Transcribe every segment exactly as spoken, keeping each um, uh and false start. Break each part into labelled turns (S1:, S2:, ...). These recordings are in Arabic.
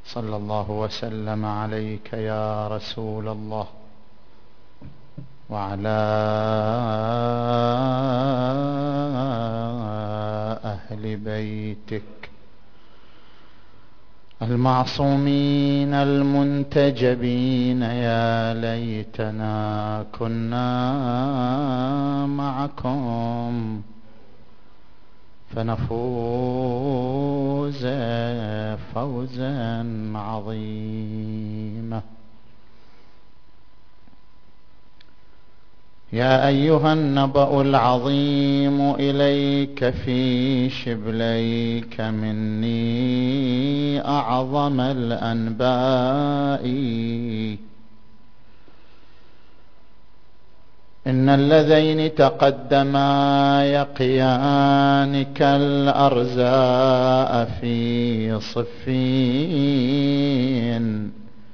S1: صلى الله وسلم عليك يا رسول الله وعلى أهل بيتك المعصومين المنتجبين. يا ليتنا كنا معكم فنفوز فوزا عظيما. يا أيها النبأ العظيم إليك في شبليك مني أعظم الأنباء. إن اللذين تقدما يقيانك الأرزاء في صفين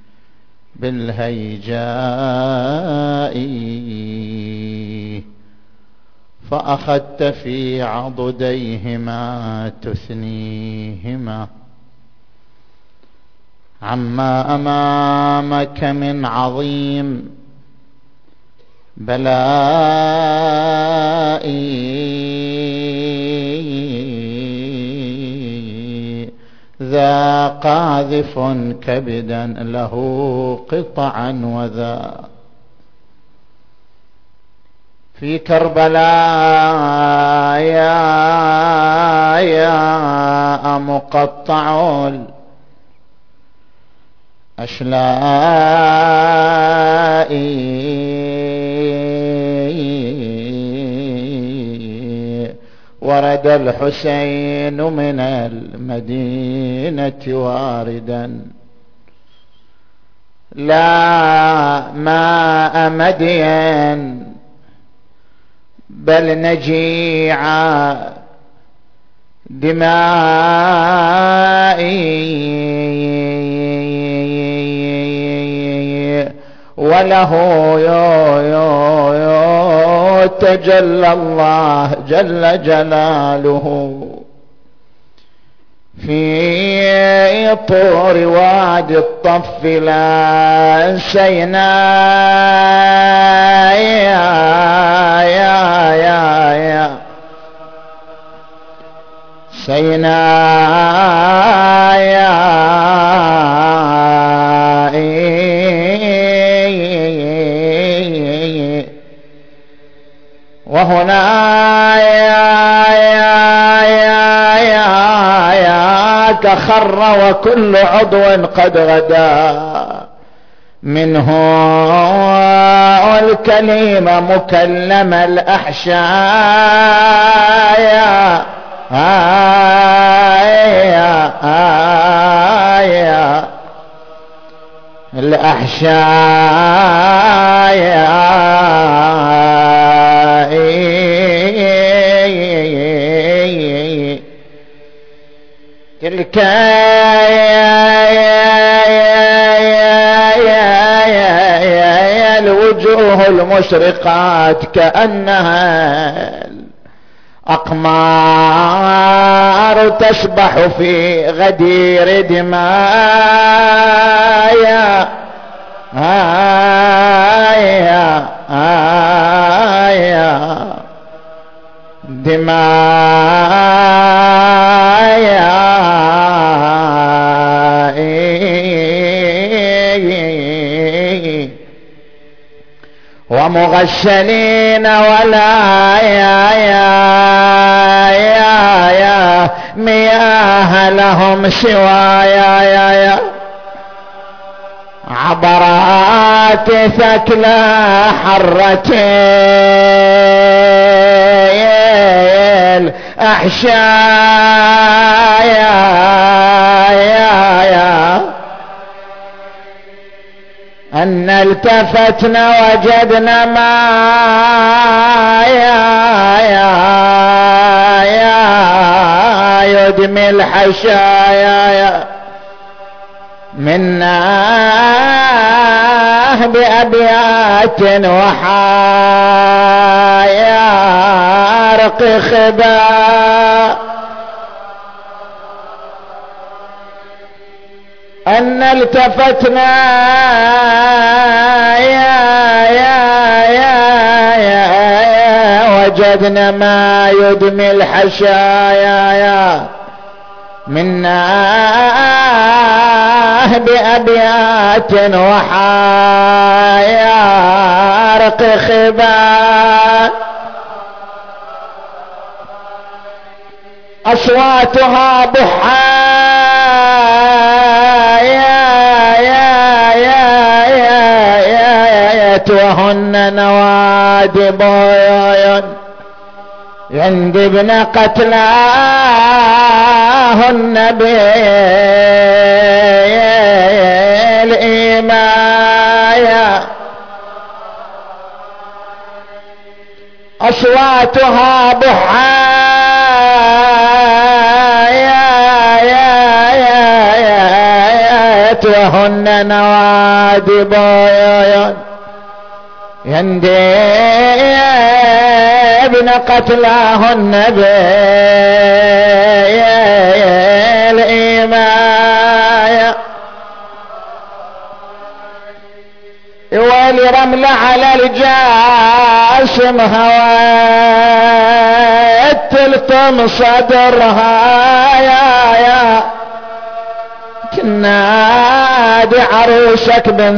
S1: بالهيجاء فأخذت في عضديهما تثنيهما عما أمامك من عظيم بلائي ذا قاذف كبدا له قطعا وذا في كربلاء يا يا مقطع الأشلاء ورد الحسين من المدينة واردا لا ماء مدين بل نجيع دمائي وله يو يو يو تجلى الله جل جلاله في طور وادي الطف لا سيناء يا يا يا يا سيناء يا وهنا يا يا يا يا يا كخر وكل عضو قد غدا منه الكلمة مكلم الأحشاء يا يا يا الأحشاء يا تلك الوجوه المشرقات كأنها الأقمار تسبح في غدير دماء يا يا يا دماء يا ومغسلين ولا يا يا يا يا مياه لهم سوى يا يا يا عبرات ثكلى حرة الأحشاء يا يا يا أن التفتنا وجدنا ما يا يا يا يدمي الحشايا يا منا بأبيات وحيارق خبا
S2: أن التفتنا يا يا يا يا وجدنا ما يدمي الحشايا يا منا بأبيات وحيارق خبا أصواتها ضحى يا يا يا يا وهن نوادب يندبن قتلاهن بالإيمايا أصواتها ضحى وهن نوادب يندبن قتلاهن بالإيمايا ولرمل على الجاسم هوات تلطم صدرها يا يا نادي عروسك بن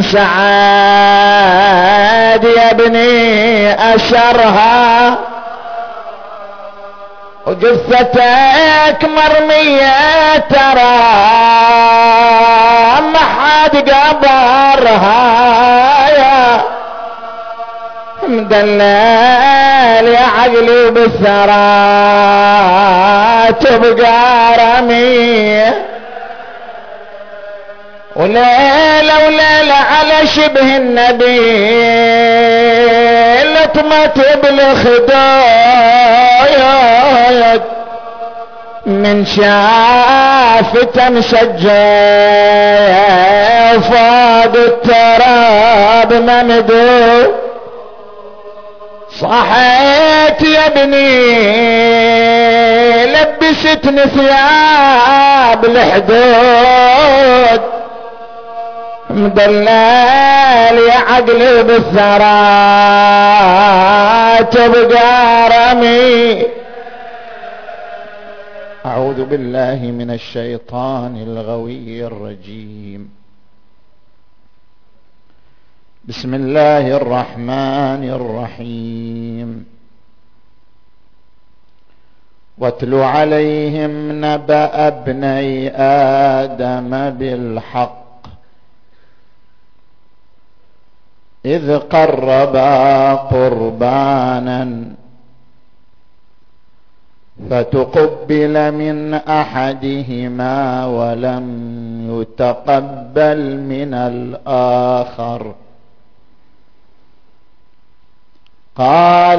S2: سعاد يا ابني أسرها وجثتك مرمية ترى ما حد قبرها يا مدلل يا عقلي بالثرى تبقى رميه وليلة وليلة على شبه النبي لطمت بالخدود من شافته مسجل فوق التراب ممدود صحيت يا ابني لبستني ثياب الحدود مدلل يا عقلي بالثرى تبقى رمي. أعوذ بالله من الشيطان الغوي الرجيم. بسم الله الرحمن الرحيم. واتل عليهم نبأ ابني آدم بالحق إذ قربا قربانا فتقبل من أحدهما ولم يتقبل من الآخر قال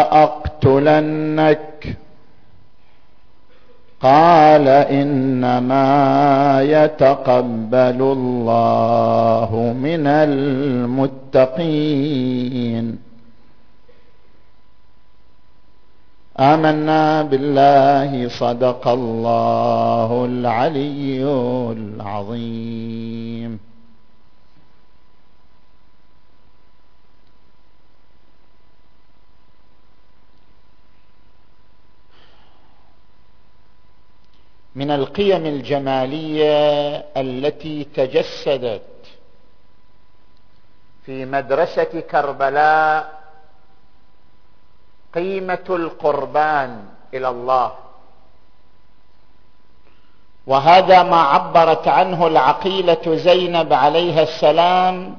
S2: لأقتلنك قال إنما يتقبل الله من المتقين. آمنا بالله صدق الله العلي العظيم. من القيم الجمالية التي تجسدت في مدرسة كربلاء قيمة القربان إلى الله، وهذا ما عبرت عنه العقيلة زينب عليها السلام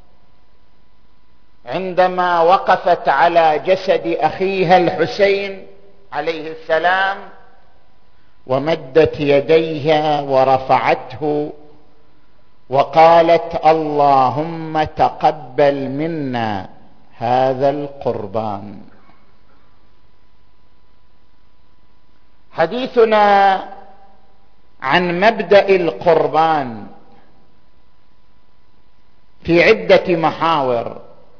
S2: عندما وقفت على جسد أخيها الحسين عليه السلام ومدت يديها ورفعته وقالت اللهم تقبل منا هذا القربان. حديثنا عن مبدأ القربان في عدة محاور،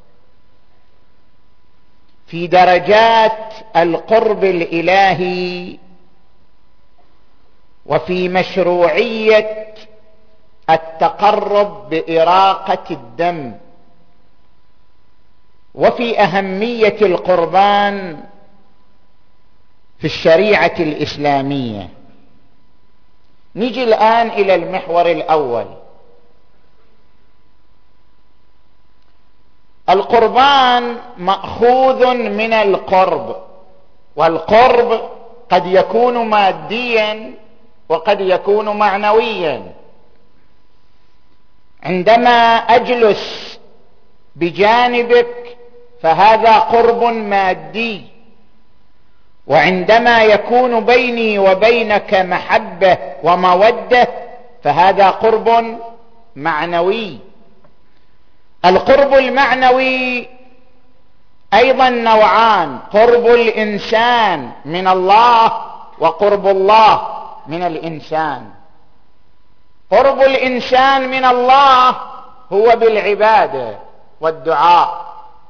S2: في درجات القرب الإلهي، وفي مشروعية التقرب بإراقة الدم، وفي أهمية القربان في الشريعة الإسلامية. نجي الآن إلى المحور الأول. القربان مأخوذ من القرب، والقرب قد يكون ماديا وقد يكون معنويا. عندما أجلس بجانبك فهذا قرب مادي، وعندما يكون بيني وبينك محبة ومودة فهذا قرب معنوي. القرب المعنوي أيضا نوعان: قرب الإنسان من الله وقرب الله من الإنسان. قرب الإنسان من الله هو بالعبادة والدعاء،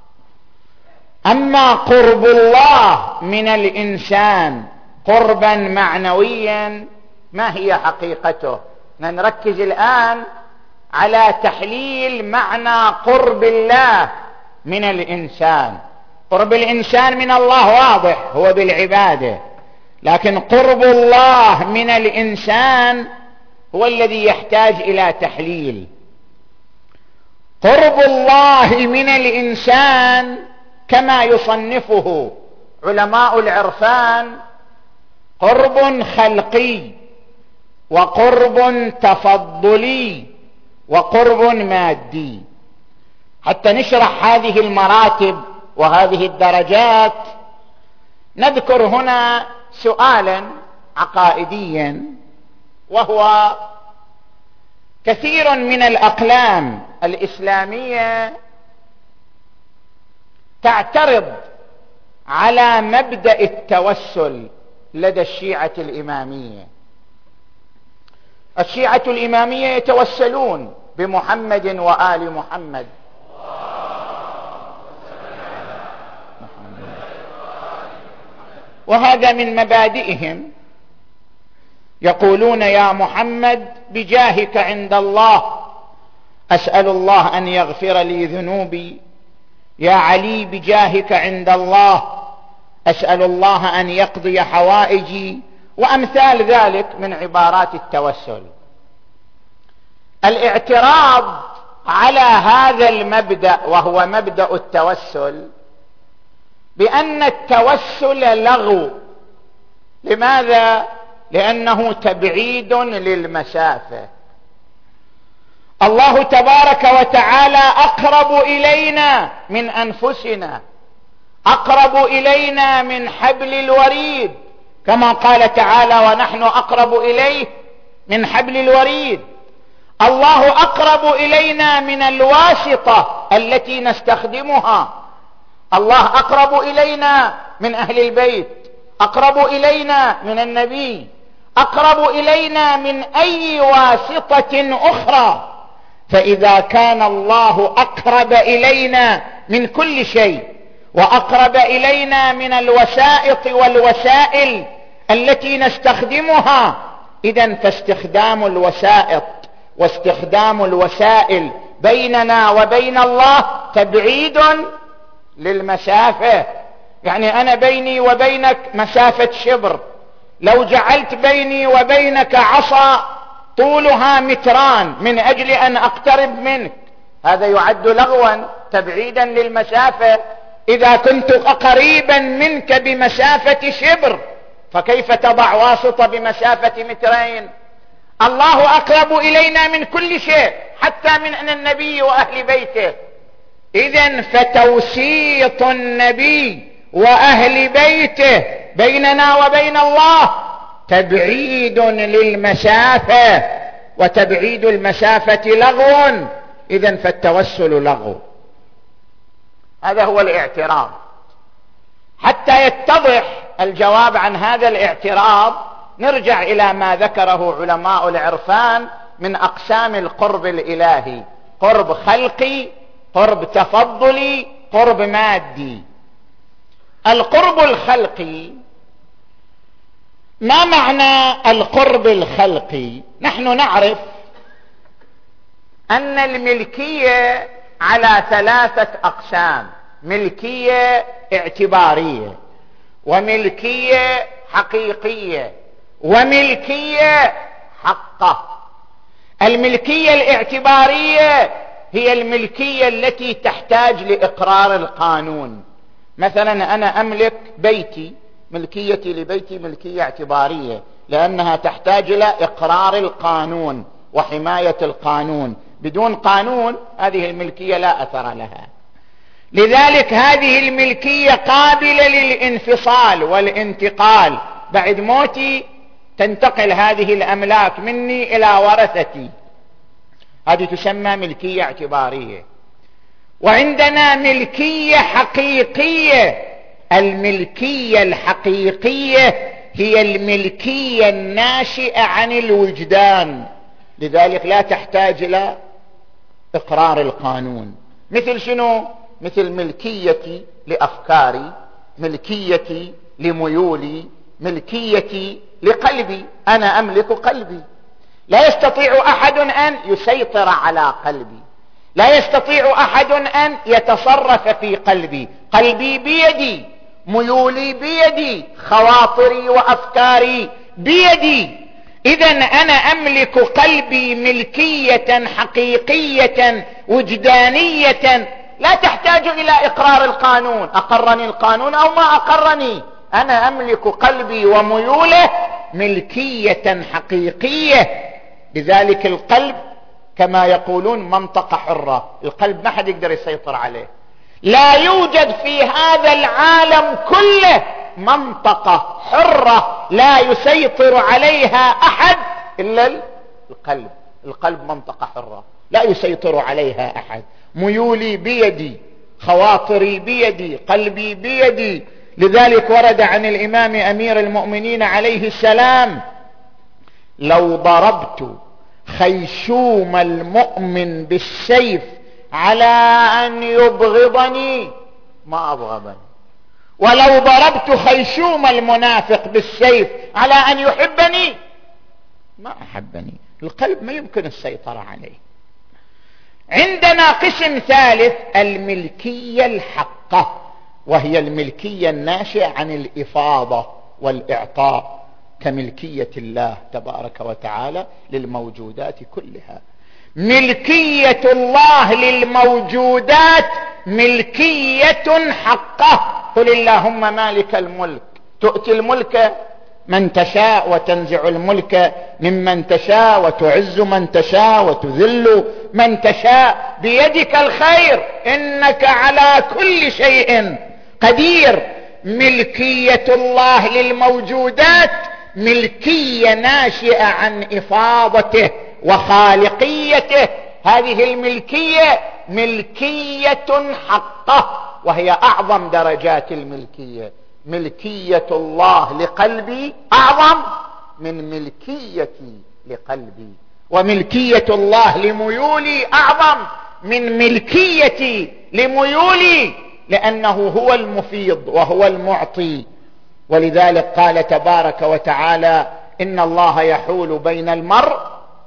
S2: أما قرب الله من الإنسان قربا معنويا ما هي حقيقته؟ نركز الآن على تحليل معنى قرب الله من الإنسان. قرب الإنسان من الله واضح، هو بالعبادة، لكن قرب الله من الإنسان هو الذي يحتاج إلى تحليل. قرب الله من الإنسان كما يصنفه علماء العرفان قرب خلقي وقرب تفضلي وقرب مادي. حتى نشرح هذه المراتب وهذه الدرجات نذكر هنا سؤالا عقائديا، وهو كثير من الأقلام الإسلامية تعترض على مبدأ التوسل لدى الشيعة الإمامية. الشيعة الإمامية يتوسلون بمحمد وآل محمد، وهذا من مبادئهم. يقولون: يا محمد بجاهك عند الله أسأل الله أن يغفر لي ذنوبي، يا علي بجاهك عند الله أسأل الله أن يقضي حوائجي، وأمثال ذلك من عبارات التوسل. الاعتراض على هذا المبدأ وهو مبدأ التوسل بأن التوسل لغو. لماذا؟ لأنه تبعيد للمسافة. الله تبارك وتعالى أقرب إلينا من أنفسنا، أقرب إلينا من حبل الوريد، كما قال تعالى: ونحن أقرب إليه من حبل الوريد. الله أقرب إلينا من الواسطة التي نستخدمها. الله أقرب إلينا من أهل البيت، أقرب إلينا من النبي، أقرب إلينا من أي واسطة أخرى. فإذا كان الله أقرب إلينا من كل شيء وأقرب إلينا من الوسائط والوسائل التي نستخدمها، إذن فاستخدام الوسائط واستخدام الوسائل بيننا وبين الله تبعيد للمسافة. يعني أنا بيني وبينك مسافة شبر، لو جعلت بيني وبينك عصا طولها متران من أجل أن أقترب منك، هذا يعد لغوا تبعيدا للمسافة. إذا كنت قريبا منك بمسافة شبر فكيف تضع واسطة بمسافة مترين؟ الله أقرب إلينا من كل شيء، حتى من النبي وأهل بيته. إذن فتوسيط النبي وأهل بيته بيننا وبين الله تبعيد للمسافة، وتبعيد المسافة لغو، إذن فالتوسل لغو. هذا هو الاعتراض. حتى يتضح الجواب عن هذا الاعتراض نرجع إلى ما ذكره علماء العرفان من أقسام القرب الإلهي: قرب خلقي، قرب تفضلي، قرب مادي. القرب الخلقي، ما معنى القرب الخلقي؟ نحن نعرف أن الملكية على ثلاثة أقسام: ملكية اعتبارية، وملكية حقيقية، وملكية حقة. الملكية الاعتبارية هي الملكية التي تحتاج لإقرار القانون. مثلا أنا أملك بيتي، ملكيتي لبيتي ملكية اعتبارية لأنها تحتاج إلى إقرار القانون وحماية القانون. بدون قانون هذه الملكية لا أثر لها. لذلك هذه الملكية قابلة للانفصال والانتقال. بعد موتي تنتقل هذه الأملاك مني إلى ورثتي، هذه تسمى ملكية اعتبارية. وعندنا ملكية حقيقية. الملكية الحقيقية هي الملكية الناشئة عن الوجدان، لذلك لا تحتاج إلى إقرار القانون. مثل شنو؟ مثل ملكيتي لأفكاري، ملكيتي لميولي، ملكيتي لقلبي. أنا أملك قلبي، لا يستطيع أحد أن يسيطر على قلبي، لا يستطيع أحد أن يتصرف في قلبي. قلبي بيدي، ميولي بيدي، خواطري وأفكاري بيدي. إذن أنا أملك قلبي ملكية حقيقية وجدانية لا تحتاج إلى إقرار القانون. أقرني القانون أو ما أقرني، أنا أملك قلبي وميوله ملكية حقيقية. لذلك القلب كما يقولون منطقة حرة، القلب ما حد يقدر يسيطر عليه. لا يوجد في هذا العالم كله منطقة حرة لا يسيطر عليها أحد إلا القلب. القلب منطقة حرة لا يسيطر عليها أحد. ميولي بيدي، خواطري بيدي، قلبي بيدي. لذلك ورد عن الإمام أمير المؤمنين عليه السلام: لو ضربت خيشوم المؤمن بالسيف على أن يبغضني ما أبغضني، ولو ضربت خيشوم المنافق بالسيف على أن يحبني ما أحبني. القلب ما يمكن السيطرة عليه. عندنا قسم ثالث: الملكية الحقة، وهي الملكية الناشئة عن الإفاضة والإعطاء، كملكية الله تبارك وتعالى للموجودات كلها. ملكية الله للموجودات ملكية حقة. قل اللهم مالك الملك تؤتي الملك من تشاء وتنزع الملك ممن تشاء وتعز من تشاء وتذل من تشاء بيدك الخير إنك على كل شيء قدير. ملكية الله للموجودات ملكية ناشئة عن إفاضته وخالقيته. هذه الملكية ملكية حقة، وهي أعظم درجات الملكية. ملكية الله لقلبي أعظم من ملكيتي لقلبي، وملكية الله لميولي أعظم من ملكيتي لميولي، لأنه هو المفيض وهو المعطي. ولذلك قال تبارك وتعالى: إن الله يحول بين المرء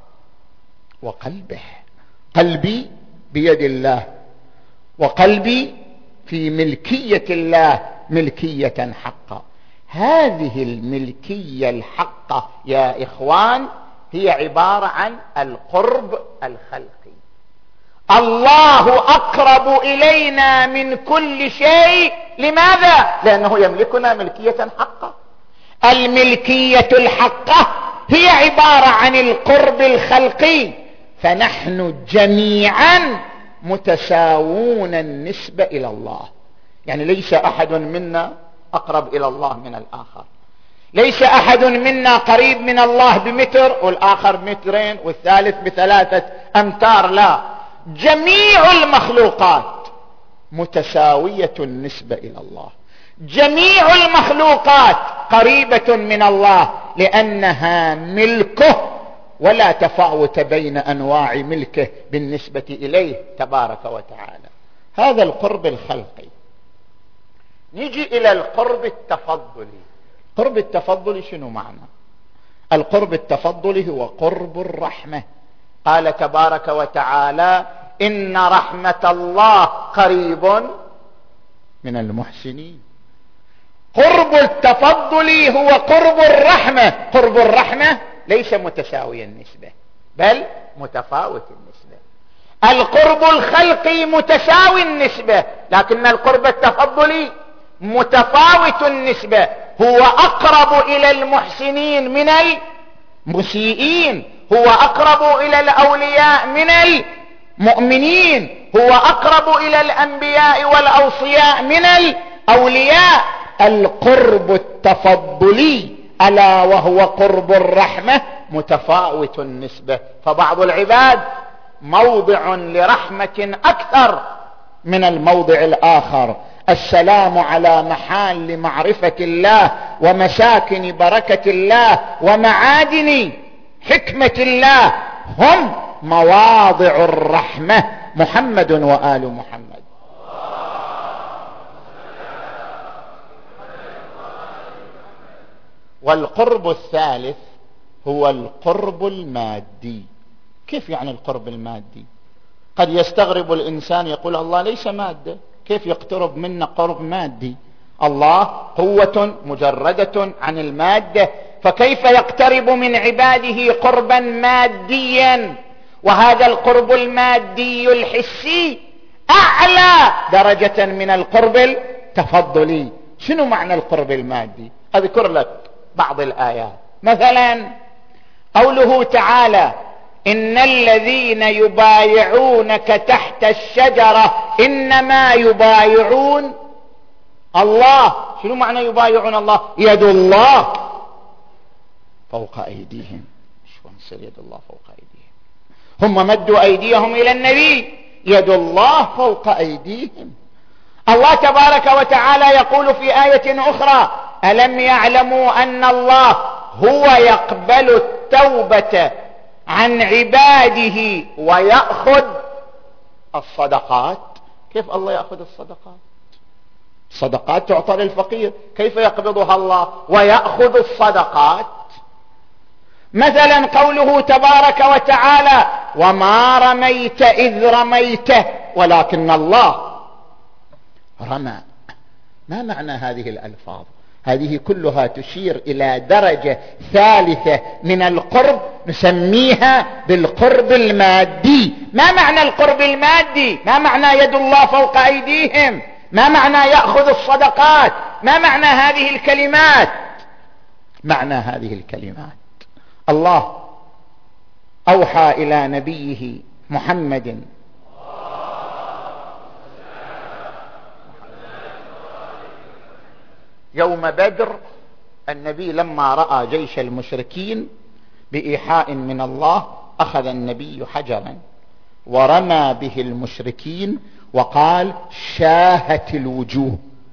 S2: وقلبه. قلبي بيد الله، وقلبي في ملكية الله ملكية حقة. هذه الملكية الحقة يا إخوان هي عبارة عن القرب الخلقي. الله أقرب إلينا من كل شيء. لماذا؟ لأنه يملكنا ملكية حقة. الملكية الحقة هي عبارة عن القرب الخلقي، فنحن جميعا متساوون النسبة إلى الله. يعني ليس أحد منا أقرب إلى الله من الآخر، ليس أحد منا قريب من الله بمتر والآخر بمترين والثالث بثلاثة أمتار، لا، جميع المخلوقات متساوية النسبة إلى الله. جميع المخلوقات قريبة من الله لأنها ملكه، ولا تفاوت بين أنواع ملكه بالنسبة إليه تبارك وتعالى. هذا القرب الخلقي. نيجي إلى القرب التفضلي. قرب التفضلي شنو معنى؟ القرب التفضلي هو قرب الرحمة قال تبارك وتعالى إن رحمة الله قريب
S1: من المحسنين.
S2: قرب التفضل هو قرب الرحمة. قرب الرحمة ليس متساوي النسبة بل متفاوت النسبة. القرب الخلقي متساوي النسبة لكن القرب التفضلي متفاوت النسبة. هو أقرب إلى المحسنين من المسيئين، هو أقرب إلى الأولياء من المؤمنين، هو أقرب إلى الأنبياء والأوصياء من الأولياء. القرب التفضلي ألا وهو قرب الرحمة متفاوت النسبة. فبعض العباد موضع لرحمة أكثر من الموضع الآخر. السلام على محال معرفة الله ومساكن بركة الله ومعادن حكمة الله هم مواضع الرحمة. محمد وآل محمد. والقرب الثالث هو القرب المادي. كيف يعني القرب المادي؟ قد يستغرب الإنسان يقول الله ليس مادة، كيف يقترب منا قرب مادي؟ الله قوة مجردة عن المادة، فكيف يقترب من عباده قربا ماديا؟ وهذا القرب المادي الحسي أعلى درجة من القرب التفضلي. شنو معنى القرب المادي؟ أذكر لك بعض الآيات. مثلا قوله تعالى إن الذين يبايعونك تحت الشجرة إنما يبايعون الله. شنو معنى يبايعون الله؟ يد الله فوق أيديهم. شو نصير يد الله فوق أيديهم؟ هم مدوا أيديهم إلى النبي، يد الله فوق أيديهم. الله تبارك وتعالى يقول في آية أخرى ألم يعلموا أن الله هو يقبل التوبة عن عباده ويأخذ الصدقات. كيف الله يأخذ الصدقات؟ الصدقات تعطى للفقير، كيف يقبضها الله ويأخذ الصدقات؟ مثلا قوله تبارك وتعالى وما رميت إذ رميت ولكن الله رمى. ما معنى هذه الألفاظ؟ هذه كلها تشير إلى درجة ثالثة من القرب نسميها بالقرب المادي. ما معنى القرب المادي؟ ما معنى يد الله فوق أيديهم؟ ما معنى يأخذ الصدقات؟ ما معنى هذه الكلمات؟ معنى هذه الكلمات الله أوحى إلى نبيه محمد يوم بدر. النبي لما رأى جيش المشركين بإيحاء من الله أخذ النبي حجرا ورمى به المشركين وقال شاهت الوجوه.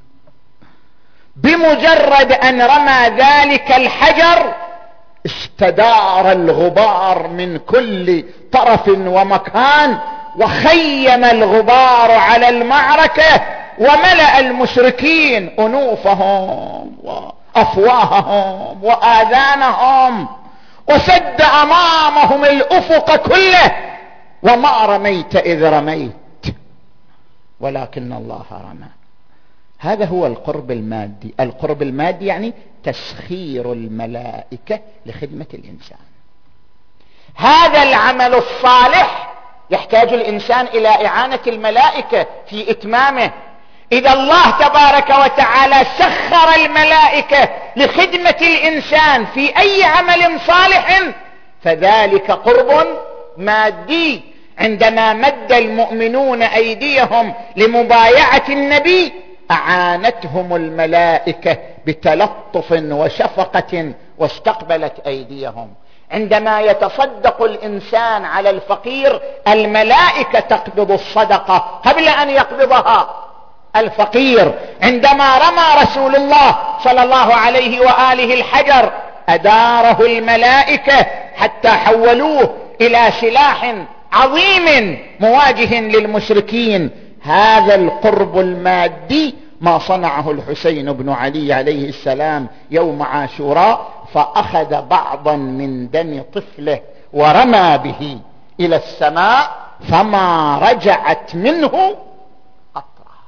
S2: بمجرد أن رمى ذلك الحجر استدار الغبار من كل طرف ومكان وخيم الغبار على المعركة وملأ المشركين أنوفهم وأفواههم وآذانهم وسد أمامهم الأفق كله. وما رميت إذ رميت ولكن الله رمى. هذا هو القرب المادي. القرب المادي يعني تسخير الملائكة لخدمة الإنسان. هذا العمل الصالح يحتاج الإنسان إلى إعانة الملائكة في إتمامه. إذا الله تبارك وتعالى سخر الملائكة لخدمة الإنسان في أي عمل صالح فذلك قرب مادي. عندما مد المؤمنون أيديهم لمبايعة النبي أعانتهم الملائكة بتلطف وشفقة واستقبلت أيديهم. عندما يتصدق الإنسان على الفقير الملائكة تقبض الصدقة قبل أن يقبضها الفقير. عندما رمى رسول الله صلى الله عليه وآله الحجر أداره الملائكة حتى حولوه إلى سلاح عظيم مواجه للمشركين. هذا القرب المادي ما صنعه الحسين بن علي عليه السلام يوم عاشوراء، فأخذ بعضا من دم طفله ورمى به إلى السماء فما رجعت منه قطرة.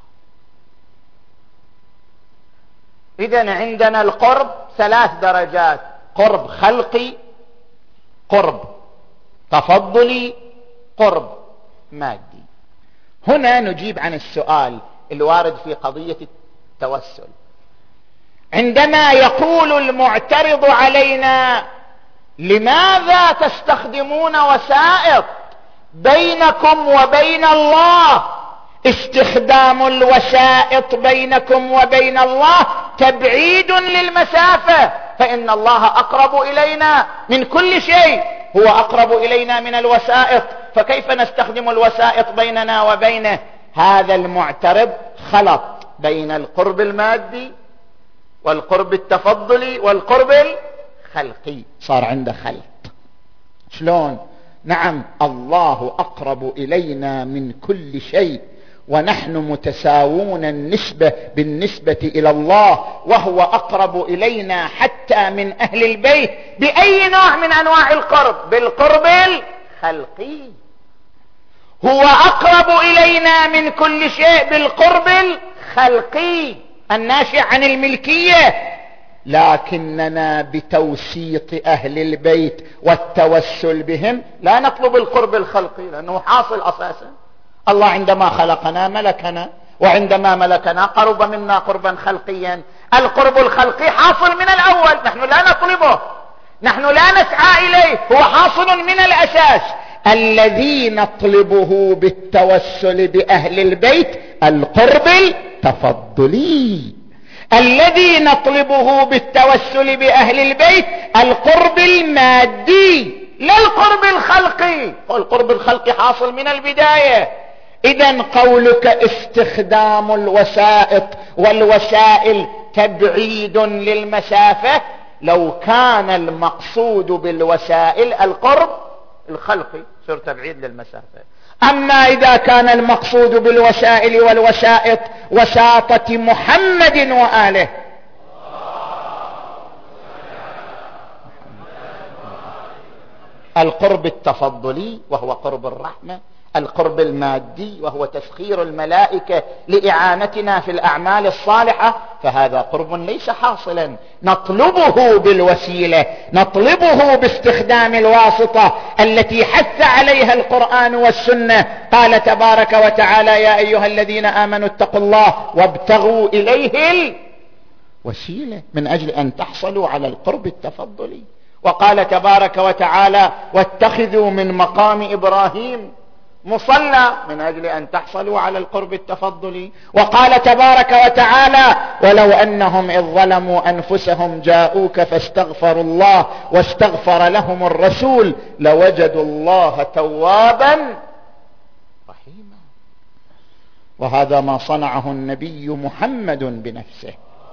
S2: إذن عندنا القرب ثلاث درجات: قرب خلقي، قرب تفضلي، قرب مادي. هنا نجيب عن السؤال الوارد في قضية التوسل. عندما يقول المعترض علينا: لماذا تستخدمون وسائط بينكم وبين الله؟ استخدام الوسائط بينكم وبين الله تبعيد للمسافة، فإن الله أقرب إلينا من كل شيء، هو أقرب إلينا من الوسائط، فكيف نستخدم الوسائط بيننا وبينه؟ هذا المعترض خلط بين القرب المادي والقرب التفضلي والقرب الخلقي، صار عنده خلط. شلون؟ نعم، الله أقرب إلينا من كل شيء، ونحن متساوون النسبة بالنسبة إلى الله، وهو أقرب إلينا حتى من أهل البيت. بأي نوع من أنواع القرب؟ بالقرب الخلقي. هو أقرب إلينا من كل شيء بالقرب الخلقي الناشئ عن الملكية، لكننا بتوسيط أهل البيت والتوسل بهم لا نطلب القرب الخلقي، لأنه حاصل أساسا. الله عندما خلقنا ملكنا، وعندما ملكنا قرب منا قربا خلقيا. القرب الخلقي حاصل من الأول، نحن لا نطلبه، نحن لا نسعى إليه، هو حاصل من الأساس. الذي نطلبه بالتوسل بأهل البيت القرب التفضلي، الذي نطلبه بالتوسل بأهل البيت القرب المادي، لا القرب الخلقي. والقرب الخلقي حاصل من البداية. إذن قولك استخدام الوسائط والوسائل تبعيد للمسافة، لو كان المقصود بالوسائل القرب الخلقي صار تبعيد للمسافة. أما إذا كان المقصود بالوسائل والوسائط وساطة محمد وآله، القرب التفضلي وهو قرب الرحمة، القرب المادي وهو تسخير الملائكة لإعانتنا في الأعمال الصالحة، فهذا قرب ليس حاصلا نطلبه بالوسيلة، نطلبه باستخدام الواسطة التي حث عليها القرآن والسنة. قال تبارك وتعالى: يا أيها الذين آمنوا اتقوا الله وابتغوا إليه الوسيلة، من أجل أن تحصلوا على القرب التفضلي. وقال تبارك وتعالى: واتخذوا من مقام إبراهيم مصلى، من أجل أن تحصلوا على القرب التفضلي. وقال تبارك وتعالى: ولو أنهم إذ ظلموا أنفسهم جاءوك فاستغفروا الله واستغفر لهم الرسول لوجدوا الله توابا رحيما. وهذا ما صنعه النبي محمد بنفسه.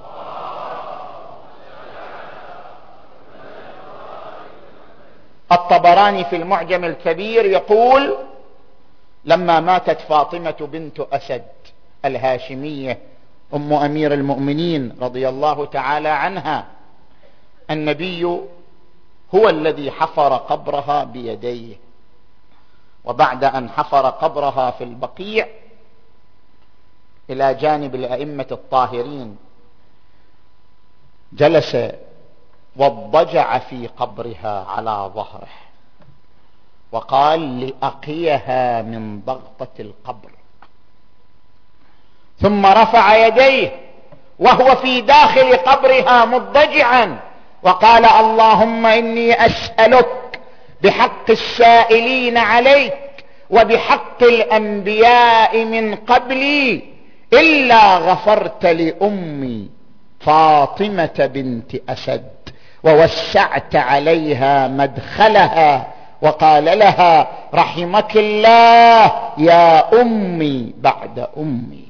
S2: الطبراني في المعجم الكبير يقول: لما ماتت فاطمة بنت أسد الهاشمية أم أمير المؤمنين رضي الله تعالى عنها، النبي هو الذي حفر قبرها بيديه، وبعد أن حفر قبرها في البقيع إلى جانب الأئمة الطاهرين جلس واضطجع في قبرها على ظهره وقال: لأقيها من ضغطة القبر. ثم رفع يديه وهو في داخل قبرها مضطجعا وقال: اللهم إني أسألك بحق السائلين عليك وبحق الأنبياء من قبلي إلا غفرت لأمي فاطمة بنت أسد ووسعت عليها مدخلها وقال لها: رحمك الله يا أمي بعد أمي.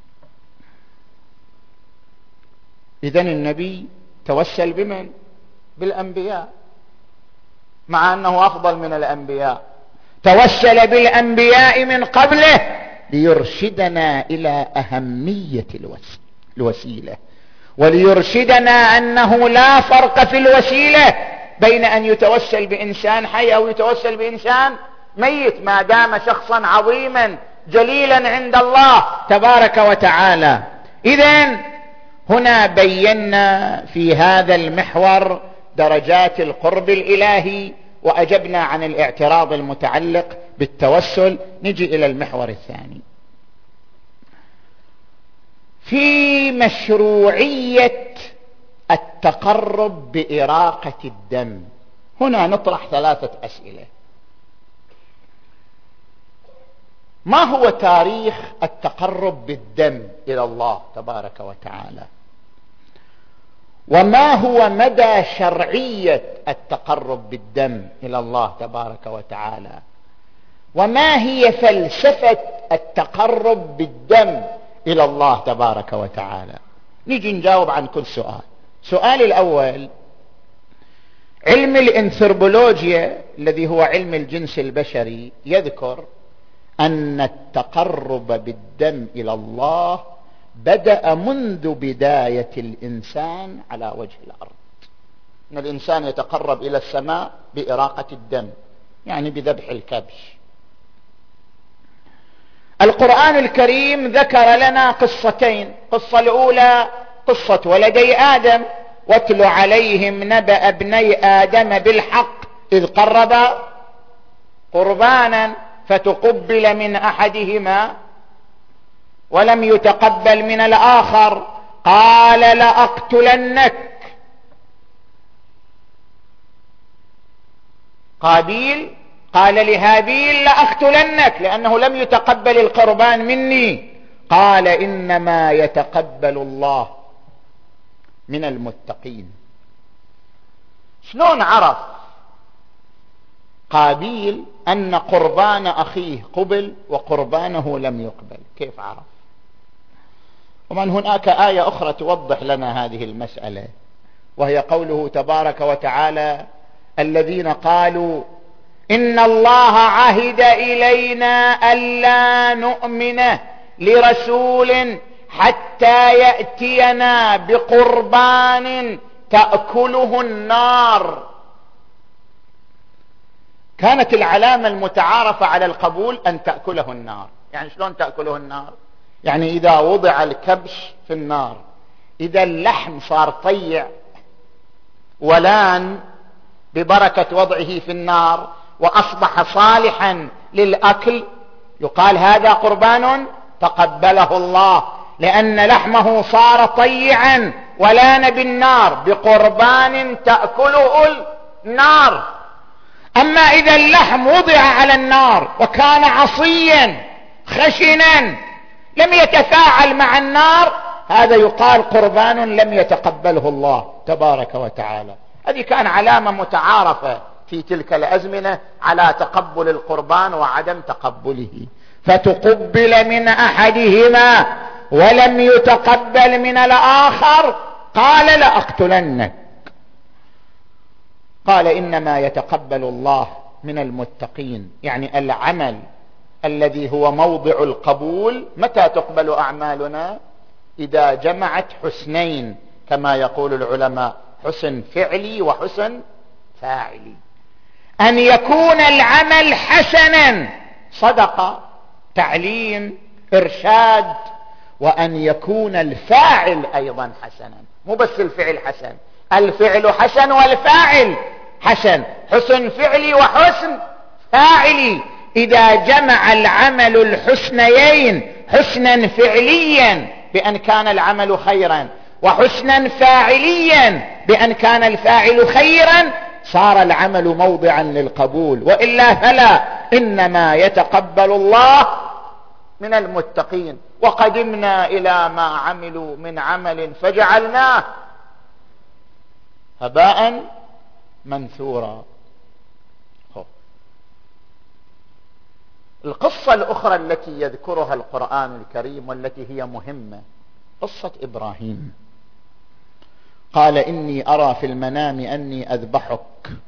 S2: إذن النبي توسل بمن؟ بالأنبياء، مع أنه أفضل من الأنبياء. توسل بالأنبياء من قبله ليرشدنا إلى أهمية الوسيلة، وليرشدنا أنه لا فرق في الوسيلة بين أن يتوسل بإنسان حي أو يتوسل بإنسان ميت ما دام شخصا عظيما جليلا عند الله تبارك وتعالى. إذن هنا بينا في هذا المحور درجات القرب الإلهي وأجبنا عن الاعتراض المتعلق بالتوسل. نجي إلى المحور الثاني في مشروعية التقرب بإراقة الدم. هنا نطرح ثلاثة أسئلة: ما هو تاريخ التقرب بالدم إلى الله تبارك وتعالى؟ وما هو مدى شرعية التقرب بالدم إلى الله تبارك وتعالى؟ وما هي فلسفة التقرب بالدم إلى الله تبارك وتعالى؟ نيجي نجاوب عن كل سؤال. سؤال الأول: علم الانثروبولوجيا الذي هو علم الجنس البشري يذكر أن التقرب بالدم إلى الله بدأ منذ بداية الإنسان على وجه الأرض. أن الإنسان يتقرب إلى السماء بإراقة الدم، يعني بذبح الكبش. القرآن الكريم ذكر لنا قصتين: قصة الأولى قصة ولدي آدم: واتل عليهم نبأ ابني آدم بالحق إذ قربا قربانا فتقبل من أحدهما ولم يتقبل من الآخر قال لأقتلنك. قابيل قال لهابيل لأقتلنك لأنه لم يتقبل القربان مني. قال إنما يتقبل الله من المتقين. شلون عرف قابيل أن قربان أخيه قبل وقربانه لم يقبل؟ كيف عرف؟ ومن هناك آية أخرى توضح لنا هذه المسألة، وهي قوله تبارك وتعالى: الذين قالوا إن الله عهد إلينا ألا نؤمن لرسول حتى يأتينا بقربان تأكله النار. كانت العلامة المتعارفة على القبول أن تأكله النار. يعني شلون تأكله النار؟ يعني إذا وضع الكبش في النار، إذا اللحم صار طيع ولان ببركة وضعه في النار وأصبح صالحا للأكل، يقال هذا قربان تقبله الله، لأن لحمه صار طيعا ولان بالنار بقربان تأكله النار. أما إذا اللحم وضع على النار وكان عصيا خشنا لم يتفاعل مع النار، هذا يقال قربان لم يتقبله الله تبارك وتعالى. هذه كان علامة متعارفة في تلك الأزمنة على تقبل القربان وعدم تقبله. فتقبل من أحدهما ولم يتقبل من الآخر قال لأقتلنك. قال إنما يتقبل الله من المتقين، يعني العمل الذي هو موضع القبول. متى تقبل أعمالنا؟ إذا جمعت حسنين كما يقول العلماء: حسن فعلي وحسن فاعلي. أن يكون العمل حسنا، صدقة، تعليم، إرشاد، وأن يكون الفاعل أيضا حسنا، مو بس الفعل حسن، الفعل حسن والفاعل حسن، حسن فعلي وحسن فاعلي. إذا جمع العمل الحسنيين، حسنا فعليا بأن كان العمل خيرا وحسنا فاعليا بأن كان الفاعل خيرا، صار العمل موضعا للقبول، وإلا فلا. إنما يتقبل الله من المتقين. وقدمنا إلى ما عملوا من عمل فجعلناه هباء منثورا. القصة الأخرى التي يذكرها القرآن الكريم والتي هي مهمة قصة إبراهيم. قال إني أرى في المنام أني أذبحك.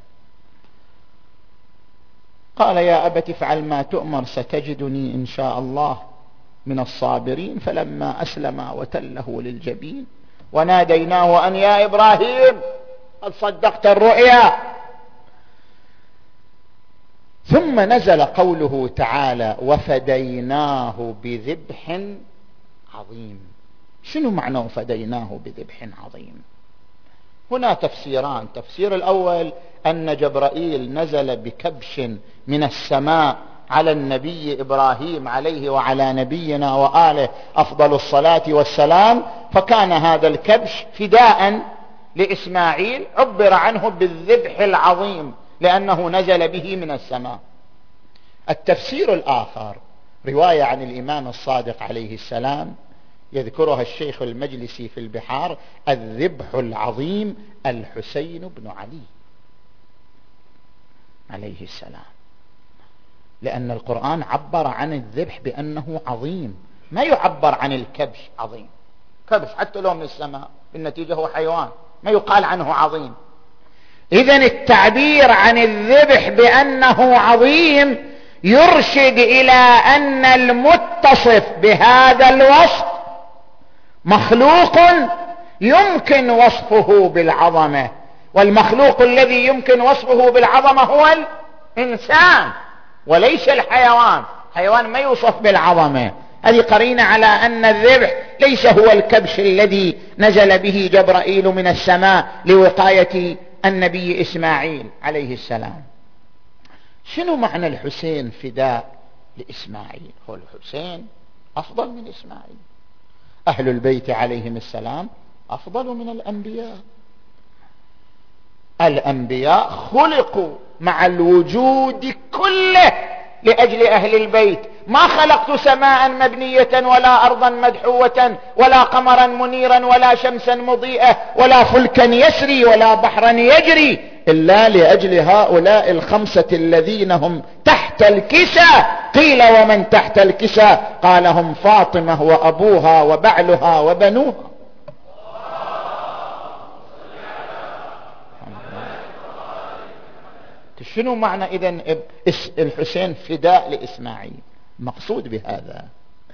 S2: قال يا أبت افعل ما تؤمر ستجدني إن شاء الله من الصابرين. فلما أسلم وتله للجبين وناديناه أن يا إبراهيم قد صدقت الرؤيا. ثم نزل قوله تعالى وفديناه بذبح عظيم. شنو معنى وفديناه بذبح عظيم؟ هنا تفسيران. تفسير الأول أن جبرائيل نزل بكبش من السماء على النبي إبراهيم عليه وعلى نبينا وآله أفضل الصلاة والسلام، فكان هذا الكبش فداء لإسماعيل، عبر عنه بالذبح العظيم لأنه نزل به من السماء. التفسير الآخر رواية عن الإمام الصادق عليه السلام يذكرها الشيخ المجلسي في البحار: الذبح العظيم الحسين بن علي عليه السلام، لأن القرآن عبر عن الذبح بأنه عظيم، ما يعبر عن الكبش عظيم. كبش حتى لو من السماء بالنتيجة هو حيوان، ما يقال عنه عظيم. إذن التعبير عن الذبح بأنه عظيم يرشد إلى أن المتصف بهذا الوصف مخلوق يمكن وصفه بالعظمة، والمخلوق الذي يمكن وصفه بالعظمة هو الإنسان وليس الحيوان. حيوان ما يوصف بالعظمة. هذه قرينة على أن الذبح ليس هو الكبش الذي نزل به جبرائيل من السماء لوقاية النبي إسماعيل عليه السلام. شنو معنى الحسين فداء لإسماعيل؟ هو الحسين أفضل من إسماعيل، أهل البيت عليهم السلام أفضل من الأنبياء. الأنبياء خلقوا مع الوجود كله لأجل أهل البيت. ما خلقت سماء مبنية ولا أرضا مدحوة ولا قمرا منيرا ولا شمسا مضيئة ولا فلكا يسري ولا بحرا يجري إلا لأجل هؤلاء الخمسة الذين هم تحت الكسى. قيل ومن تحت الكسى؟ قال هم فاطمة وأبوها وبعلها وبنوها. شنو معنى إذن الحسين فداء لإسماعيل؟ مقصود بهذا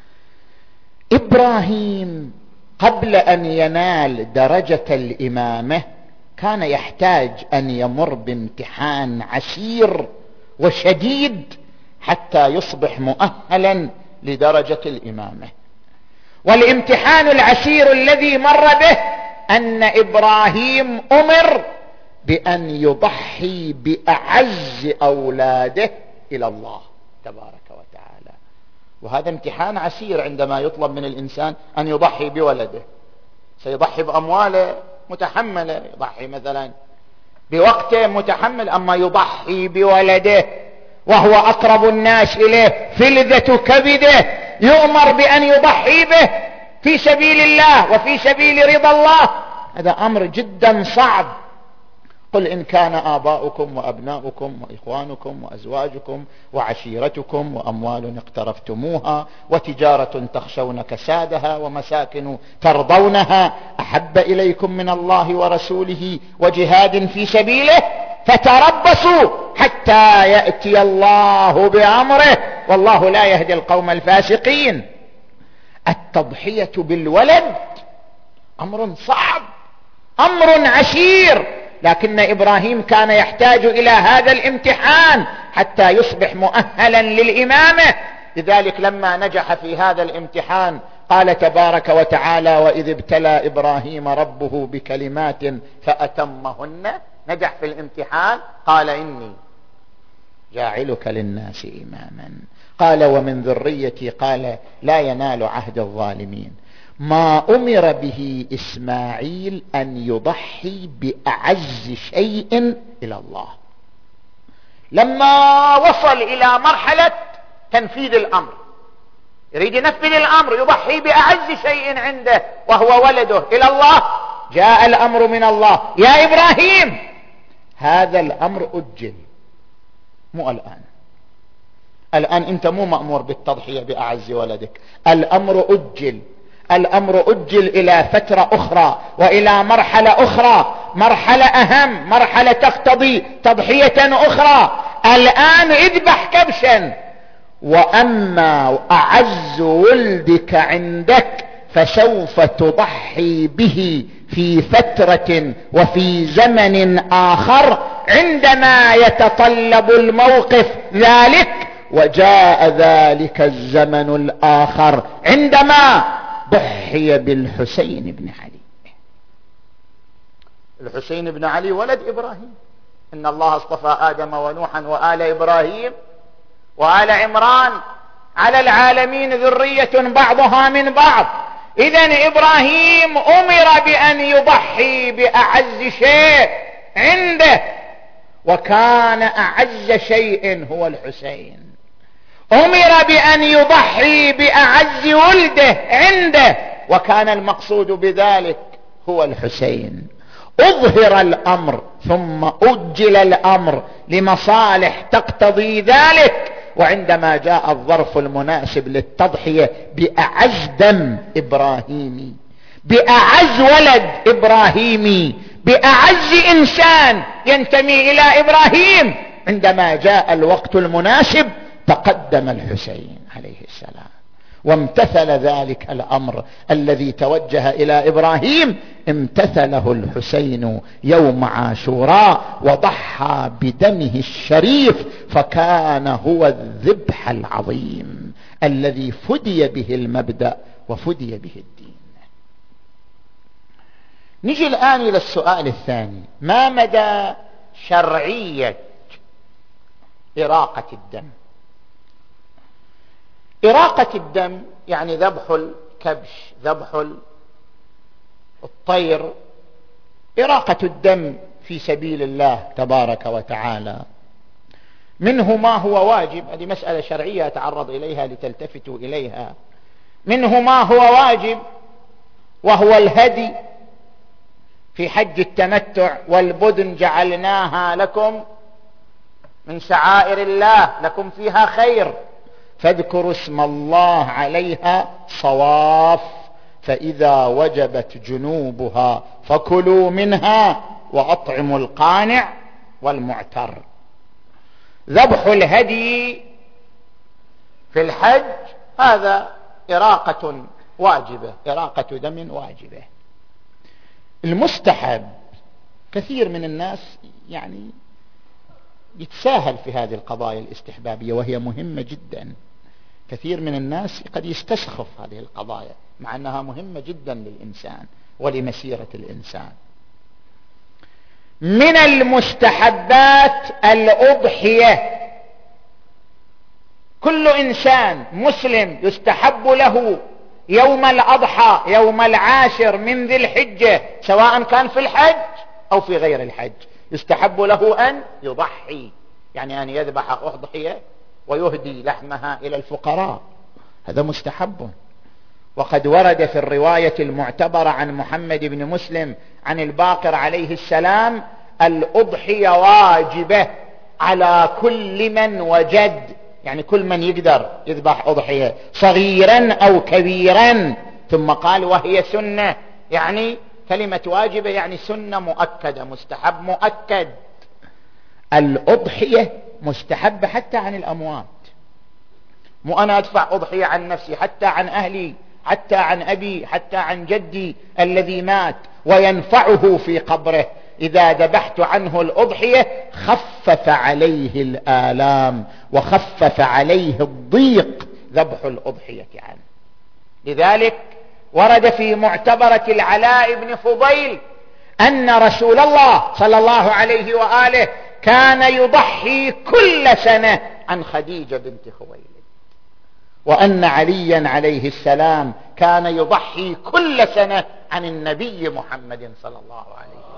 S2: إبراهيم قبل أن ينال درجة الإمامة كان يحتاج أن يمر بامتحان عسير وشديد حتى يصبح مؤهلا لدرجة الإمامة. والامتحان العسير الذي مر به أن إبراهيم أمر بأن يضحي بأعز أولاده إلى الله تبارك وتعالى. وهذا امتحان عسير عندما يطلب من الإنسان أن يضحي بولده. سيضحي بأمواله متحملة، يضحي مثلا بوقته متحمل، أما يضحي بولده وهو أقرب الناس إليه فلذة كبده يؤمر بأن يضحي به في سبيل الله وفي سبيل رضا الله. هذا أمر جدا صعب. قل إن كان آباؤكم وأبناؤكم وإخوانكم وأزواجكم وعشيرتكم وأموال اقترفتموها وتجارة تخشون كسادها ومساكن ترضونها أحب إليكم من الله ورسوله وجهاد في سبيله فتربصوا حتى يأتي الله بأمره والله لا يهدي القوم الفاسقين. التضحية بالولد أمر صعب، أمر عسير، لكن إبراهيم كان يحتاج إلى هذا الامتحان حتى يصبح مؤهلا للإمامة. لذلك لما نجح في هذا الامتحان قال تبارك وتعالى وإذ ابتلى إبراهيم ربه بكلمات فأتمهن. نجح في الامتحان، قال إني جاعلك للناس إماما. قال ومن ذريتي، قال لا ينال عهد الظالمين. ما أمر به إسماعيل أن يضحي بأعز شيء إلى الله. لما وصل إلى مرحلة تنفيذ الأمر، يريد ينفذ الأمر، يضحي بأعز شيء عنده وهو ولده إلى الله، جاء الأمر من الله يا إبراهيم هذا الأمر أجل. مو الآن، الآن أنت مو مأمور بالتضحية بأعز ولدك، الأمر أجل. الأمر أجل إلى فترة أخرى وإلى مرحلة أخرى، مرحلة أهم، مرحلة تقتضي تضحية أخرى. الآن اذبح كبشا، وأما أعز ولدك عندك فسوف تضحي به في فترة وفي زمن آخر عندما يتطلب الموقف ذلك. وجاء ذلك الزمن الآخر عندما ضحي بالحسين بن علي. الحسين بن علي ولد إبراهيم، إن الله اصطفى آدم ونوحا وآل إبراهيم وآل عمران على العالمين ذرية بعضها من بعض. إذن إبراهيم أمر بأن يضحي بأعز شيء عنده، وكان أعز شيء هو الحسين. أمر بأن يضحي بأعز ولده عنده، وكان المقصود بذلك هو الحسين. أظهر الأمر ثم أجل الأمر لمصالح تقتضي ذلك، وعندما جاء الظرف المناسب للتضحية بأعز دم إبراهيمي، بأعز ولد إبراهيمي، بأعز إنسان ينتمي إلى إبراهيم، عندما جاء الوقت المناسب تقدم الحسين عليه السلام وامتثل ذلك الأمر الذي توجه إلى إبراهيم. امتثله الحسين يوم عاشوراء وضحى بدمه الشريف، فكان هو الذبح العظيم الذي فدي به المبدأ وفدي به الدين. نجي الآن إلى السؤال الثاني: ما مدى شرعية إراقة الدم؟ إراقة الدم يعني ذبح الكبش، ذبح الطير، إراقة الدم في سبيل الله تبارك وتعالى. منه ما هو واجب، هذه مسألة شرعية أتعرض إليها لتلتفتوا إليها. منه ما هو واجب وهو الهدي في حج التمتع، والبدن جعلناها لكم من شعائر الله لكم فيها خير فاذكروا اسم الله عليها صواف، فإذا وجبت جنوبها فكلوا منها وأطعموا القانع والمعتر. ذبح الهدي في الحج هذا إراقة واجبة، إراقة دم واجبة. المستحب كثير من الناس يعني يتساهل في هذه القضايا الاستحبابية، وهي مهمة جدا. كثير من الناس قد يستسخف هذه القضايا مع أنها مهمة جدا للإنسان ولمسيرة الإنسان. من المستحبات الأضحية. كل إنسان مسلم يستحب له يوم الأضحى يوم العاشر من ذي الحجة، سواء كان في الحج أو في غير الحج، يستحب له أن يضحي، يعني أن يذبح أضحية ويهدي لحمها إلى الفقراء، هذا مستحب. وقد ورد في الرواية المعتبرة عن محمد بن مسلم عن الباقر عليه السلام: الأضحية واجبة على كل من وجد، يعني كل من يقدر يذبح أضحية صغيرا أو كبيرا. ثم قال: وهي سنة، يعني كلمة واجبة يعني سنة مؤكدة، مستحب مؤكد. الأضحية مستحبة حتى عن الأموات، مو أنا أدفع أضحية عن نفسي، حتى عن أهلي، حتى عن أبي، حتى عن جدي الذي مات وينفعه في قبره. إذا ذبحت عنه الأضحية خفف عليه الآلام وخفف عليه الضيق ذبح الأضحية عنه. لذلك ورد في معتبرة العلاء بن فضيل أن رسول الله صلى الله عليه وآله كان يضحي كل سنة عن خديجة بنت خويلد، وأن عليا عليه السلام كان يضحي كل سنة عن النبي محمد صلى الله عليه وسلم.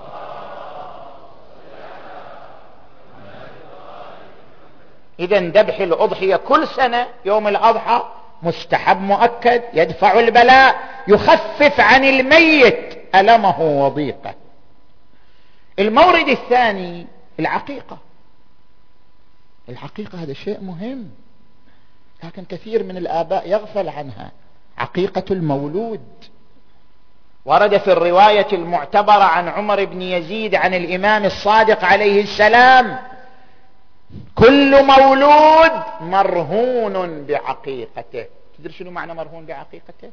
S2: إذن ذبح الأضحية كل سنة يوم الأضحى مستحب مؤكد، يدفع البلاء، يخفف عن الميت ألمه وضيقه. المورد الثاني العقيقة. العقيقة هذا شيء مهم، لكن كثير من الآباء يغفل عنها. عقيقة المولود ورد في الرواية المعتبرة عن عمر بن يزيد عن الإمام الصادق عليه السلام: كل مولود مرهون بعقيقته. تدري شنو معنى مرهون بعقيقته؟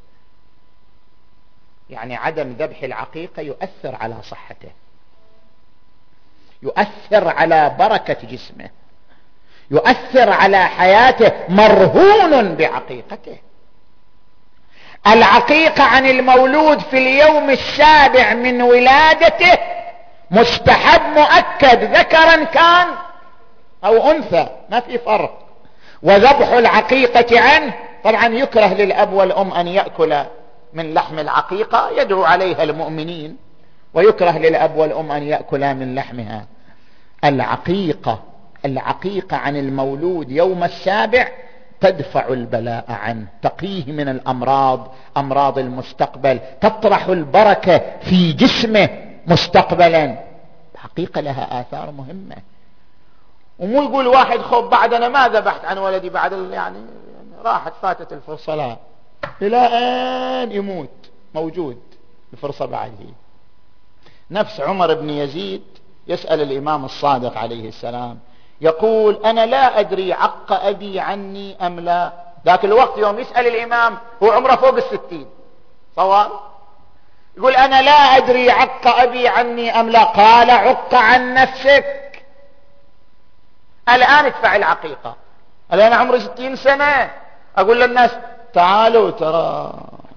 S2: يعني عدم ذبح العقيقة يؤثر على صحته. يؤثر على بركة جسمه، يؤثر على حياته، مرهون بعقيقته. العقيقة عن المولود في اليوم السابع من ولادته مستحب مؤكد، ذكرا كان أو أنثى ما في فرق. وذبح العقيقة عنه طبعا يكره للأب والأم أن يأكل من لحم العقيقة، يدعو عليها المؤمنين، ويكره للأب والأم أن يأكلا من لحمها. العقيقة العقيقة عن المولود يوم السابع تدفع البلاء عنه، تقيه من الأمراض، أمراض المستقبل، تطرح البركة في جسمه مستقبلا. الحقيقة لها آثار مهمة. ومو يقول واحد خب بعد أنا ما ذبحت عن ولدي بعد يعني راحت فاتت الفرصة، إلى أن يموت موجود الفرصة بعده. نفس عمر بن يزيد يسأل الإمام الصادق عليه السلام يقول أنا لا أدري عق أبي عني أم لا. ذاك الوقت يوم يسأل الإمام هو عمره فوق الستين صواب، يقول أنا لا أدري عق أبي عني أم لا. قال عق عن نفسك، الآن ادفع العقيقة. أنا عمري ستين سنة أقول للناس تعالوا ترى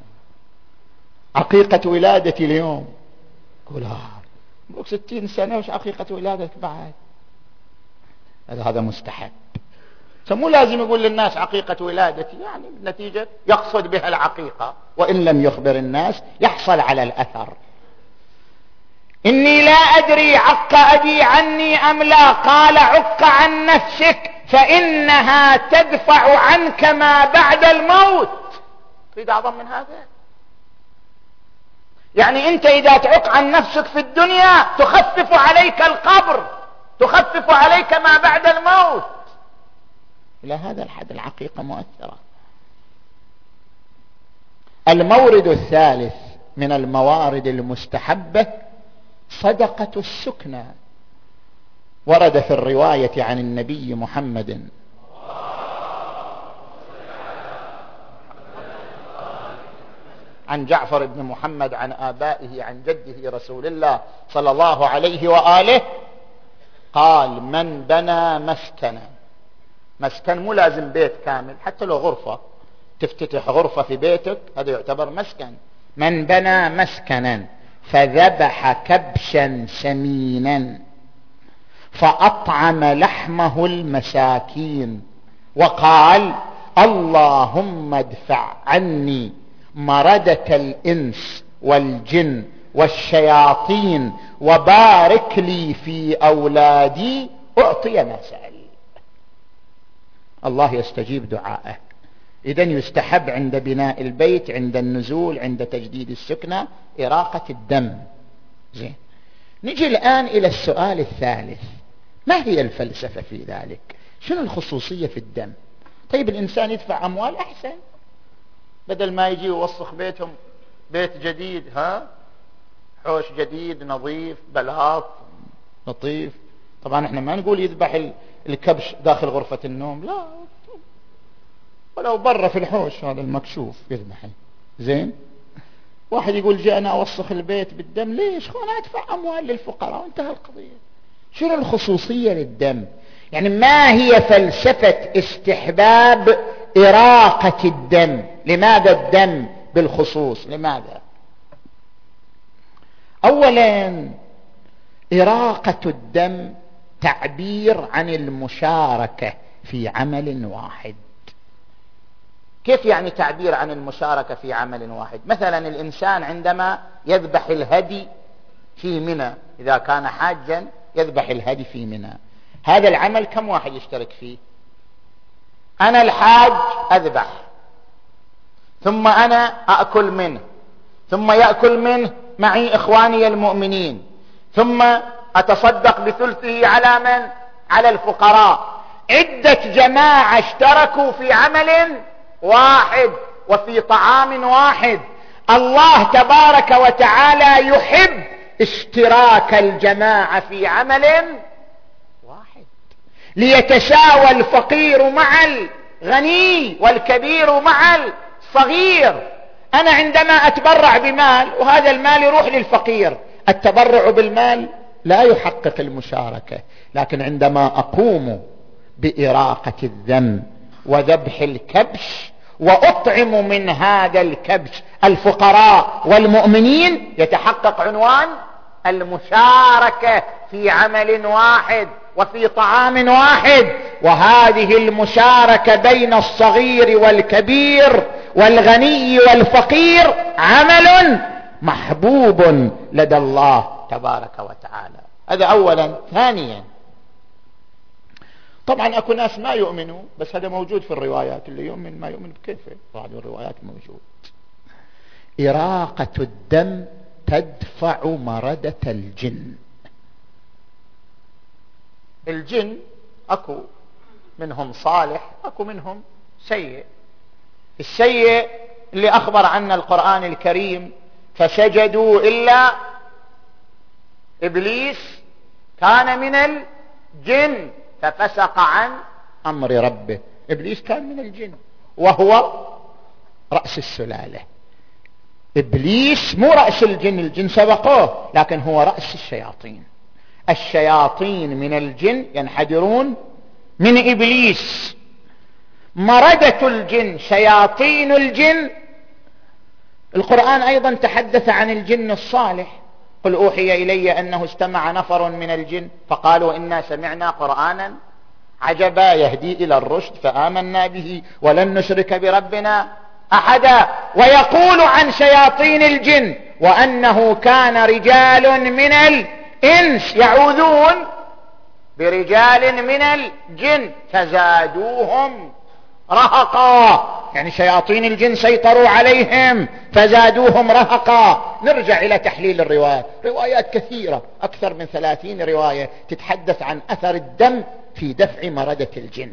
S2: عقيقة ولادتي اليوم، يقول ها ستين سنة وش عقيقة ولادتك بعد؟ هذا مستحب. فمو لازم يقول للناس عقيقة ولادتي، يعني بالنتيجة يقصد بها العقيقة، وإن لم يخبر الناس يحصل على الأثر. إني لا أدري عق أبي عني أم لا. قال عق عن نفسك فإنها تدفع عنك ما بعد الموت. تريد أعظم من هذا؟ يعني أنت إذا تعق عن نفسك في الدنيا تخفف عليك القبر، تخفف عليك ما بعد الموت. إلى هذا الحد العقيقة مؤثرة. المورد الثالث من الموارد المستحبة صدقة السكنى. ورد في الرواية عن النبي محمد عن جعفر بن محمد عن آبائه عن جده رسول الله صلى الله عليه وآله قال من بنى مسكنا، مسكن مو لازم بيت كامل، حتى لو غرفة تفتتح غرفة في بيتك هذا يعتبر مسكن. من بنى مسكنا فذبح كبشا سمينا فأطعم لحمه المساكين وقال اللهم ادفع عني مردة الإنس والجن والشياطين وبارك لي في أولادي أعطي ما سأل. الله يستجيب دعائه. إذن يستحب عند بناء البيت، عند النزول، عند تجديد السكنة إراقة الدم. زين، نجي الآن إلى السؤال الثالث، ما هي الفلسفة في ذلك؟ شنو الخصوصية في الدم؟ طيب الإنسان يدفع أموال أحسن، بدل ما يجي يوسخ بيتهم بيت جديد، ها حوش جديد نظيف بلاط لطيف. طبعا احنا ما نقول يذبح الكبش داخل غرفة النوم، لا، ولو برا في الحوش هذا المكشوف يذبحه. زين، واحد يقول جاءنا اوسخ البيت بالدم، ليش؟ انا ادفع اموال للفقراء وانتهى القضية. شنو الخصوصية للدم؟ يعني ما هي فلسفة استحباب إراقة الدم؟ لماذا الدم بالخصوص؟ لماذا؟ اولا إراقة الدم تعبير عن المشاركة في عمل واحد. كيف يعني تعبير عن المشاركة في عمل واحد؟ مثلا الإنسان عندما يذبح الهدي في منى، إذا كان حاجا يذبح الهدي في منى، هذا العمل كم واحد يشترك فيه؟ أنا الحاج أذبح، ثم أنا أأكل منه، ثم يأكل منه معي إخواني المؤمنين، ثم أتصدق بثلثه على من؟ على الفقراء. عدة جماعة اشتركوا في عمل واحد وفي طعام واحد. الله تبارك وتعالى يحب اشتراك الجماعة في عمل واحد ليتساوى الفقير مع الغني والكبير مع الصغير. أنا عندما أتبرع بمال وهذا المال يروح للفقير، التبرع بالمال لا يحقق المشاركة، لكن عندما أقوم بإراقة الذم وذبح الكبش وأطعم من هذا الكبش الفقراء والمؤمنين، يتحقق عنوان المشاركة في عمل واحد وفي طعام واحد. وهذه المشاركة بين الصغير والكبير والغني والفقير عمل محبوب لدى الله تبارك وتعالى. هذا أولا. ثانيا، طبعا أكو ناس ما يؤمنوا، بس هذا موجود في الروايات، اللي يؤمن ما يؤمن بكيفه، بعض الروايات موجود. إراقة الدم تدفع مردة الجن. الجن أكو منهم صالح، أكو منهم سيء. السيء اللي أخبر عنه القرآن الكريم فسجدوا إلا إبليس كان من الجن ففسق عن أمر ربه. إبليس كان من الجن وهو رأس السلالة. إبليس مو رأس الجن، الجن سبقوه، لكن هو رأس الشياطين. الشياطين من الجن ينحدرون من إبليس. مردة الجن، شياطين الجن. القرآن أيضا تحدث عن الجن الصالح. قل أوحي إلي أنه استمع نفر من الجن فقالوا إنا سمعنا قرآنا عجبا يهدي إلى الرشد فآمنا به ولن نشرك بربنا أحدا. ويقول عن شياطين الجن وأنه كان رجال من الإنس يعوذون برجال من الجن فزادوهم رهقا. يعني شياطين الجن سيطروا عليهم فزادوهم رهقا. نرجع إلى تحليل الروايات. روايات كثيرة، أكثر من ثلاثين رواية تتحدث عن أثر الدم في دفع مردة الجن.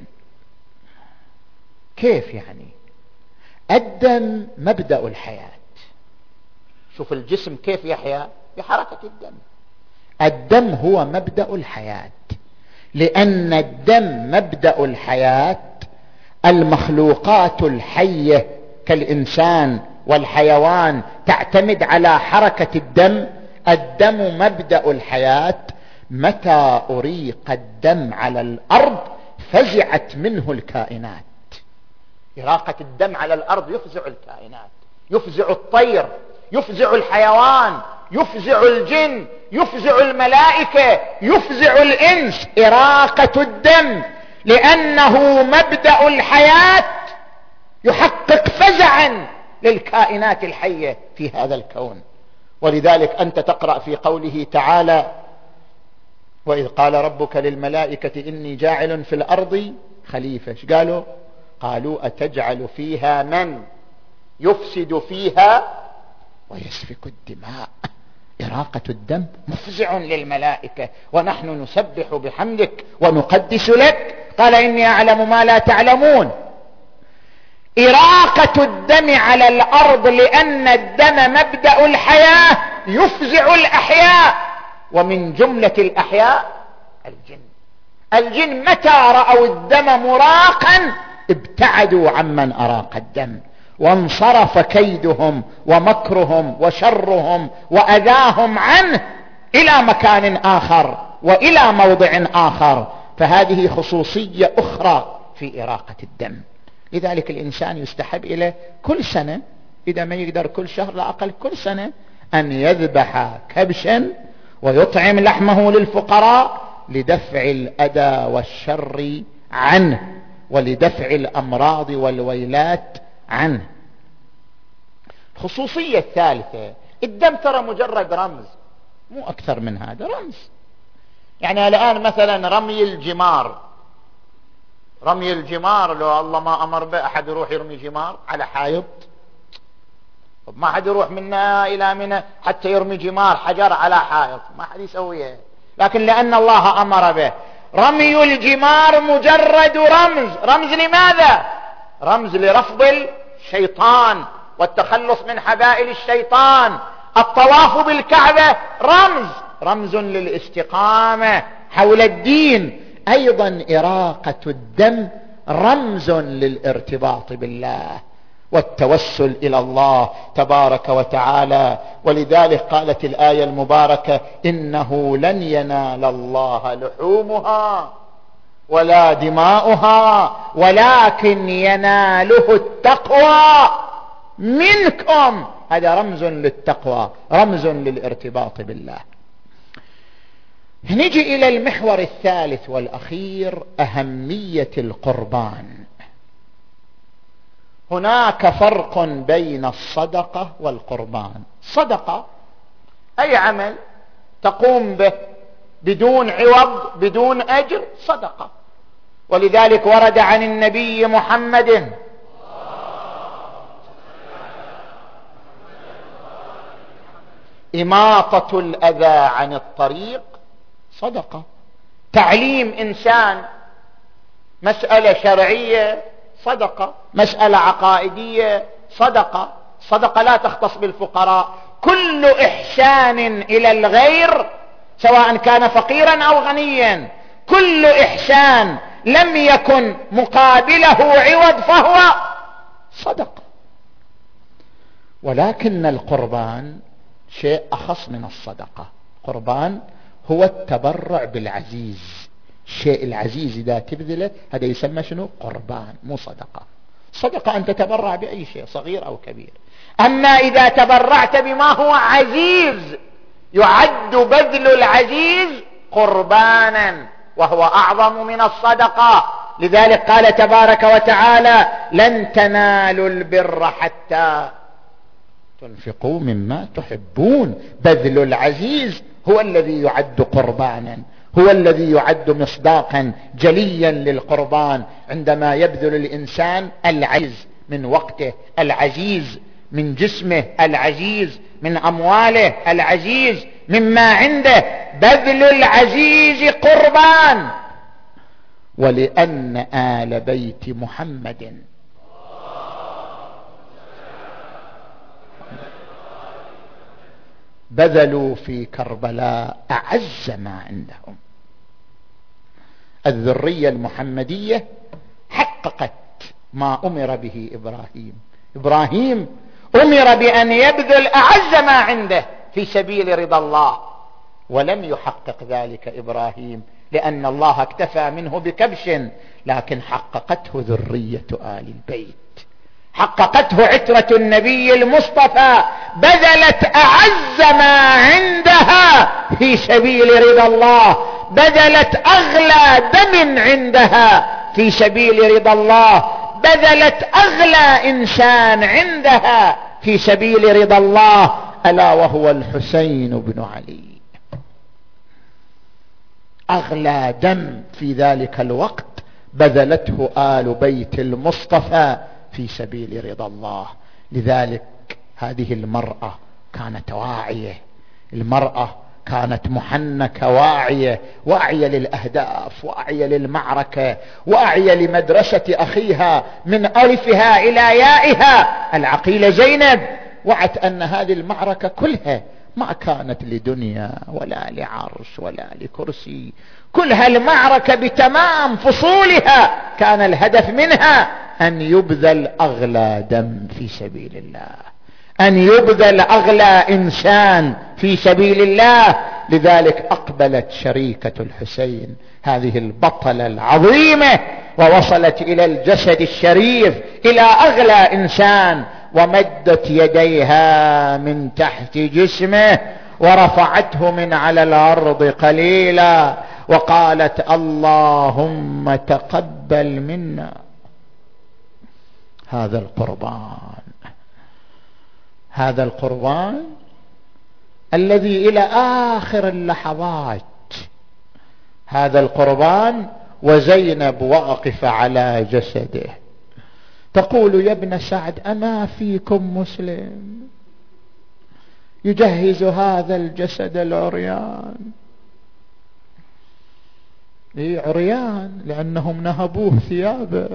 S2: كيف يعني؟ الدم مبدأ الحياة. شوف الجسم كيف يحيا؟ بحركة الدم. الدم هو مبدأ الحياة. لأن الدم مبدأ الحياة، المخلوقات الحية كالإنسان والحيوان تعتمد على حركة الدم. الدم مبدأ الحياة. متى أريق الدم على الأرض فزعت منه الكائنات. إراقة الدم على الأرض يفزع الكائنات، يفزع الطير، يفزع الحيوان، يفزع الجن، يفزع الملائكة، يفزع الإنس. إراقة الدم لأنه مبدأ الحياة يحقق فزعا للكائنات الحية في هذا الكون. ولذلك أنت تقرأ في قوله تعالى وإذ قال ربك للملائكة إني جاعل في الأرض خليفة. ايش قالوا؟ قالوا أتجعل فيها من يفسد فيها ويسفك الدماء. إراقة الدم مفزع للملائكة. ونحن نسبح بحمدك ونقدس لك قال إني أعلم ما لا تعلمون. إراقة الدم على الأرض لأن الدم مبدأ الحياة يفزع الأحياء، ومن جملة الأحياء الجن. الجن متى رأوا الدم مراقا ابتعدوا عمن أراق الدم، وانصرف كيدهم ومكرهم وشرهم وأذاهم عنه إلى مكان آخر وإلى موضع آخر. فهذه خصوصية أخرى في إراقة الدم. لذلك الإنسان يستحب إليه كل سنة، إذا ما يقدر كل شهر لا أقل كل سنة، أن يذبح كبشا ويطعم لحمه للفقراء لدفع الأذى والشر عنه ولدفع الأمراض والويلات عنه. الخصوصية الثالثة، الدم ترى مجرد رمز، مو أكثر من هذا، رمز. يعني الآن مثلا رمي الجمار، رمي الجمار لو الله ما أمر به أحد يروح يرمي جمار على حائط، ما حد يروح منا إلى منا حتى يرمي جمار حجر على حائط، ما حد يسويه. لكن لأن الله أمر به، رمي الجمار مجرد رمز. رمز لماذا؟ رمز لرفض الشيطان والتخلص من حبائل الشيطان. الطواف بالكعبة رمز، رمز للاستقامة حول الدين. أيضا إراقة الدم رمز للارتباط بالله والتوسل إلى الله تبارك وتعالى. ولذلك قالت الآية المباركة: إنه لن ينال الله لحومها ولا دماؤها ولكن يناله التقوى منكم. هذا رمز للتقوى، رمز للارتباط بالله. نجي إلى المحور الثالث والأخير: أهمية القربان. هناك فرق بين الصدقة والقربان. صدقة أي عمل تقوم به بدون عوض بدون أجر، صدقة. ولذلك ورد عن النبي محمد إماطة الأذى عن الطريق صدقة. تعليم إنسان مسألة شرعية صدقة، مسألة عقائدية صدقة. صدقة لا تختص بالفقراء، كل إحسان إلى الغير سواء كان فقيرا أو غنيا، كل إحسان لم يكن مقابله عوض فهو صدقة. ولكن القربان شيء أخص من الصدقة. قربان هو التبرع بالعزيز، الشيء العزيز إذا تبذله هذا يسمى شنو؟ قربان، مو صدقة. صدقة أن تتبرع بأي شيء صغير أو كبير. أما إذا تبرعت بما هو عزيز يعد بذل العزيز قربانا، وهو أعظم من الصدقة. لذلك قال تبارك وتعالى: لن تنالوا البر حتى تنفقوا مما تحبون. بذل العزيز هو الذي يعد قربانا، هو الذي يعد مصداقا جليا للقربان. عندما يبذل الإنسان العزيز من وقته، العزيز من جسمه، العزيز من أمواله، العزيز مما عنده، بذل العزيز قربان. ولأن آل بيت محمد بذلوا في كربلاء أعز ما عندهم. الذرية المحمدية حققت ما أمر به إبراهيم. إبراهيم أمر بأن يبذل أعز ما عنده في سبيل رضا الله، ولم يحقق ذلك إبراهيم لأن الله اكتفى منه بكبش، لكن حققته ذرية آل البيت، حققته عترة النبي المصطفى، بذلت أعز ما عندها في سبيل رضا الله، بذلت أغلى دم عندها في سبيل رضا الله، بذلت أغلى إنسان عندها في سبيل رضا الله، ألا وهو الحسين بن علي. أغلى دم في ذلك الوقت بذلته آل بيت المصطفى في سبيل رضا الله. لذلك هذه المرأة كانت واعية، المرأة كانت محنكة واعية، واعية للأهداف، واعية للمعركة، واعية لمدرسة أخيها من ألفها إلى يائها. العقيلة زينب وعت أن هذه المعركة كلها ما كانت لدنيا ولا لعرش ولا لكرسي، كل هالمعركة بتمام فصولها كان الهدف منها أن يبذل أغلى دم في سبيل الله، أن يبذل أغلى إنسان في سبيل الله. لذلك أقبلت شريكة الحسين هذه البطلة العظيمة ووصلت إلى الجسد الشريف، إلى أغلى إنسان، ومدت يديها من تحت جسمه ورفعته من على الأرض قليلا وقالت: اللهم تقبل منا هذا القربان، هذا القربان الذي إلى آخر اللحظات، هذا القربان. وزينب واقفة على جسده تقول: يا ابن سعد، أما فيكم مسلم يجهز هذا الجسد العريان؟ إيه عريان لأنهم نهبوه ثيابه،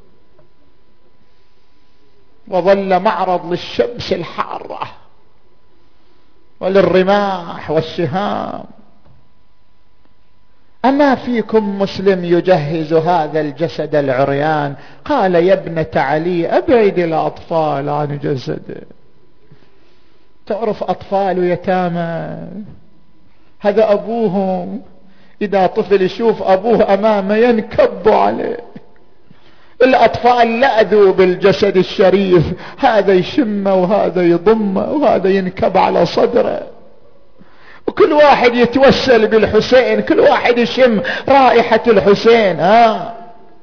S2: وظل معرض للشمس الحارة وللرماح والسهام. أما فيكم مسلم يجهز هذا الجسد العريان؟ قال يا ابنة علي أبعد الأطفال عن جسده. تعرف أطفال يتامى هذا أبوهم إذا طفل يشوف أبوه أمامه ينكب عليه. الأطفال لأذوا بالجسد الشريف، هذا يشمه وهذا يضمه وهذا ينكب على صدره، وكل واحد يتوسل بالحسين، كل واحد يشم رائحة الحسين. ها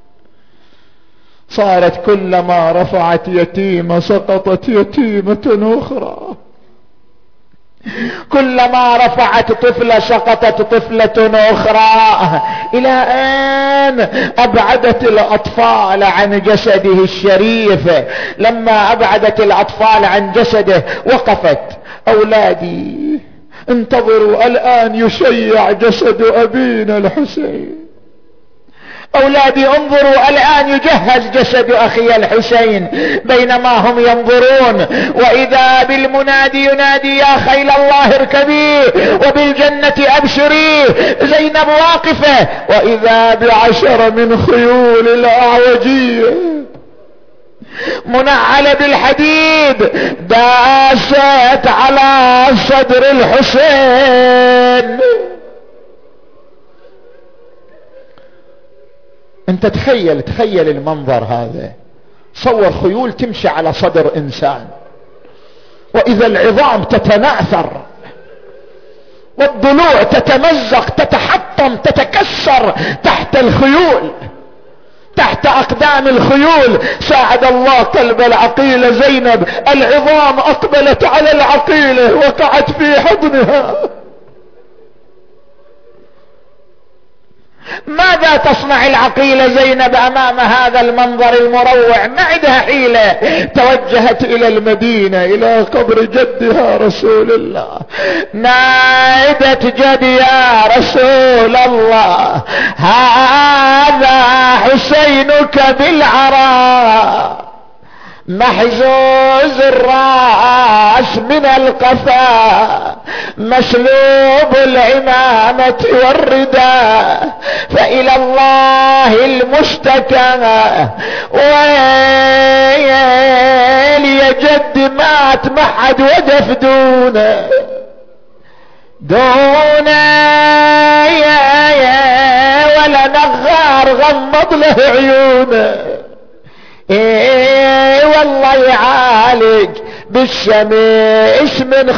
S2: صارت كلما رفعت يتيمة سقطت يتيمة أخرى، كلما رفعت طفلة سقطت طفلة أخرى، إلى أن أبعدت الأطفال عن جسده الشريف. لما أبعدت الأطفال عن جسده وقفت: أولادي انتظروا، الآن يشيع جسد أبينا الحسين. أولادي انظروا، الآن يجهز جسد أخي الحسين. بينما هم ينظرون وإذا بالمنادي ينادي: يا خيل الله اركبي وبالجنة أبشري. زينب واقفة وإذا بعشر من خيول الأعوجية منعلة بالحديد داست على صدر الحسين. انت تخيل تخيل المنظر هذا، صور خيول تمشي على صدر انسان، واذا العظام تتناثر والضلوع تتمزق تتحطم تتكسر تحت الخيول، تحت اقدام الخيول. ساعد الله قلب العقيلة زينب، العظام اقبلت على العقيلة وقعت في حضنها. ماذا تصنع العقيلة زينب امام هذا المنظر المروع؟ ما عندها حيلة، توجهت الى المدينة الى قبر جدها رسول الله. نادت: جد يا رسول الله، هذا حسينك بالعراء محزوز الرأس من القفا مسلوب العمامة والرداء، فإلى الله المشتكى. ويل يا جد مات ما حد وقف دونه دونه يا يا ولا نغار غمض له عيونه. ايه والله يعالج بالشمس من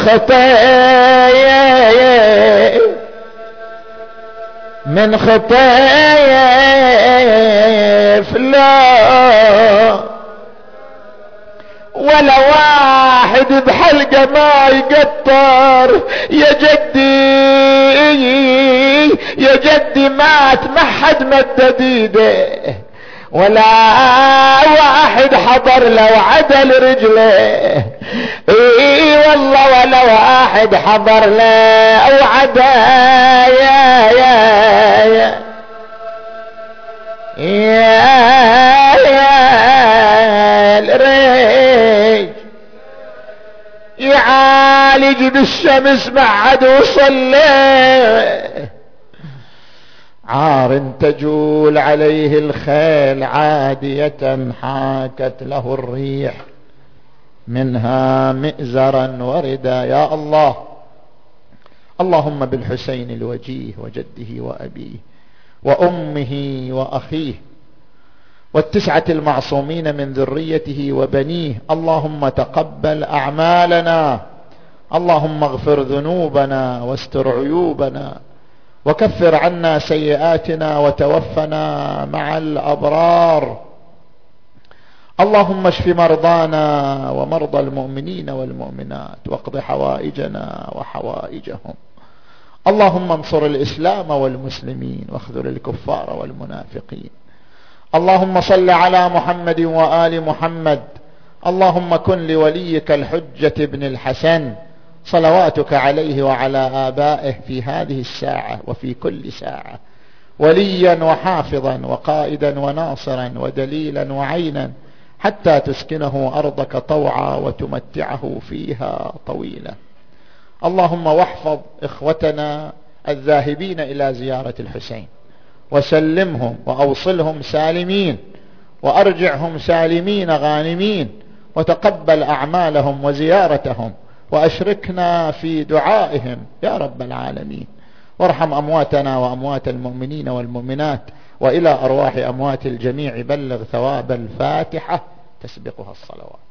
S2: خطايا من خطايا فلا ولا واحد بحلقه ما يقطر. يا جدي يا جدي مات ما حد مدد ايده، ولا واحد حضر لو عدل رجله. اي والله ولا واحد حضر لو عدل. يا يا يا يا يا الريج يعالج بالشمس بعد وصلي. عار تجول عليه الخيل عادية حاكت له الريح منها مئزرا وردا. يا الله، اللهم بالحسين الوجيه وجده وأبيه وأمه وأخيه والتسعة المعصومين من ذريته وبنيه، اللهم تقبل أعمالنا، اللهم اغفر ذنوبنا واستر عيوبنا وكفر عنا سيئاتنا وتوفنا مع الأبرار. اللهم اشف مرضانا ومرضى المؤمنين والمؤمنات واقض حوائجنا وحوائجهم. اللهم انصر الإسلام والمسلمين واخذل الكفار والمنافقين. اللهم صل على محمد وآل محمد. اللهم كن لوليك الحجة بن الحسن صلواتك عليه وعلى آبائه في هذه الساعة وفي كل ساعة وليا وحافظا وقائدا وناصرا ودليلا وعينا حتى تسكنه أرضك طوعا وتمتعه فيها طويلا. اللهم واحفظ إخوتنا الذاهبين إلى زيارة الحسين، وسلمهم وأوصلهم سالمين، وأرجعهم سالمين غانمين، وتقبل أعمالهم وزيارتهم، وأشركنا في دعائهم يا رب العالمين. وارحم أمواتنا وأموات المؤمنين والمؤمنات، وإلى أرواح أموات الجميع بلغ ثواب الفاتحة تسبقها الصلوات.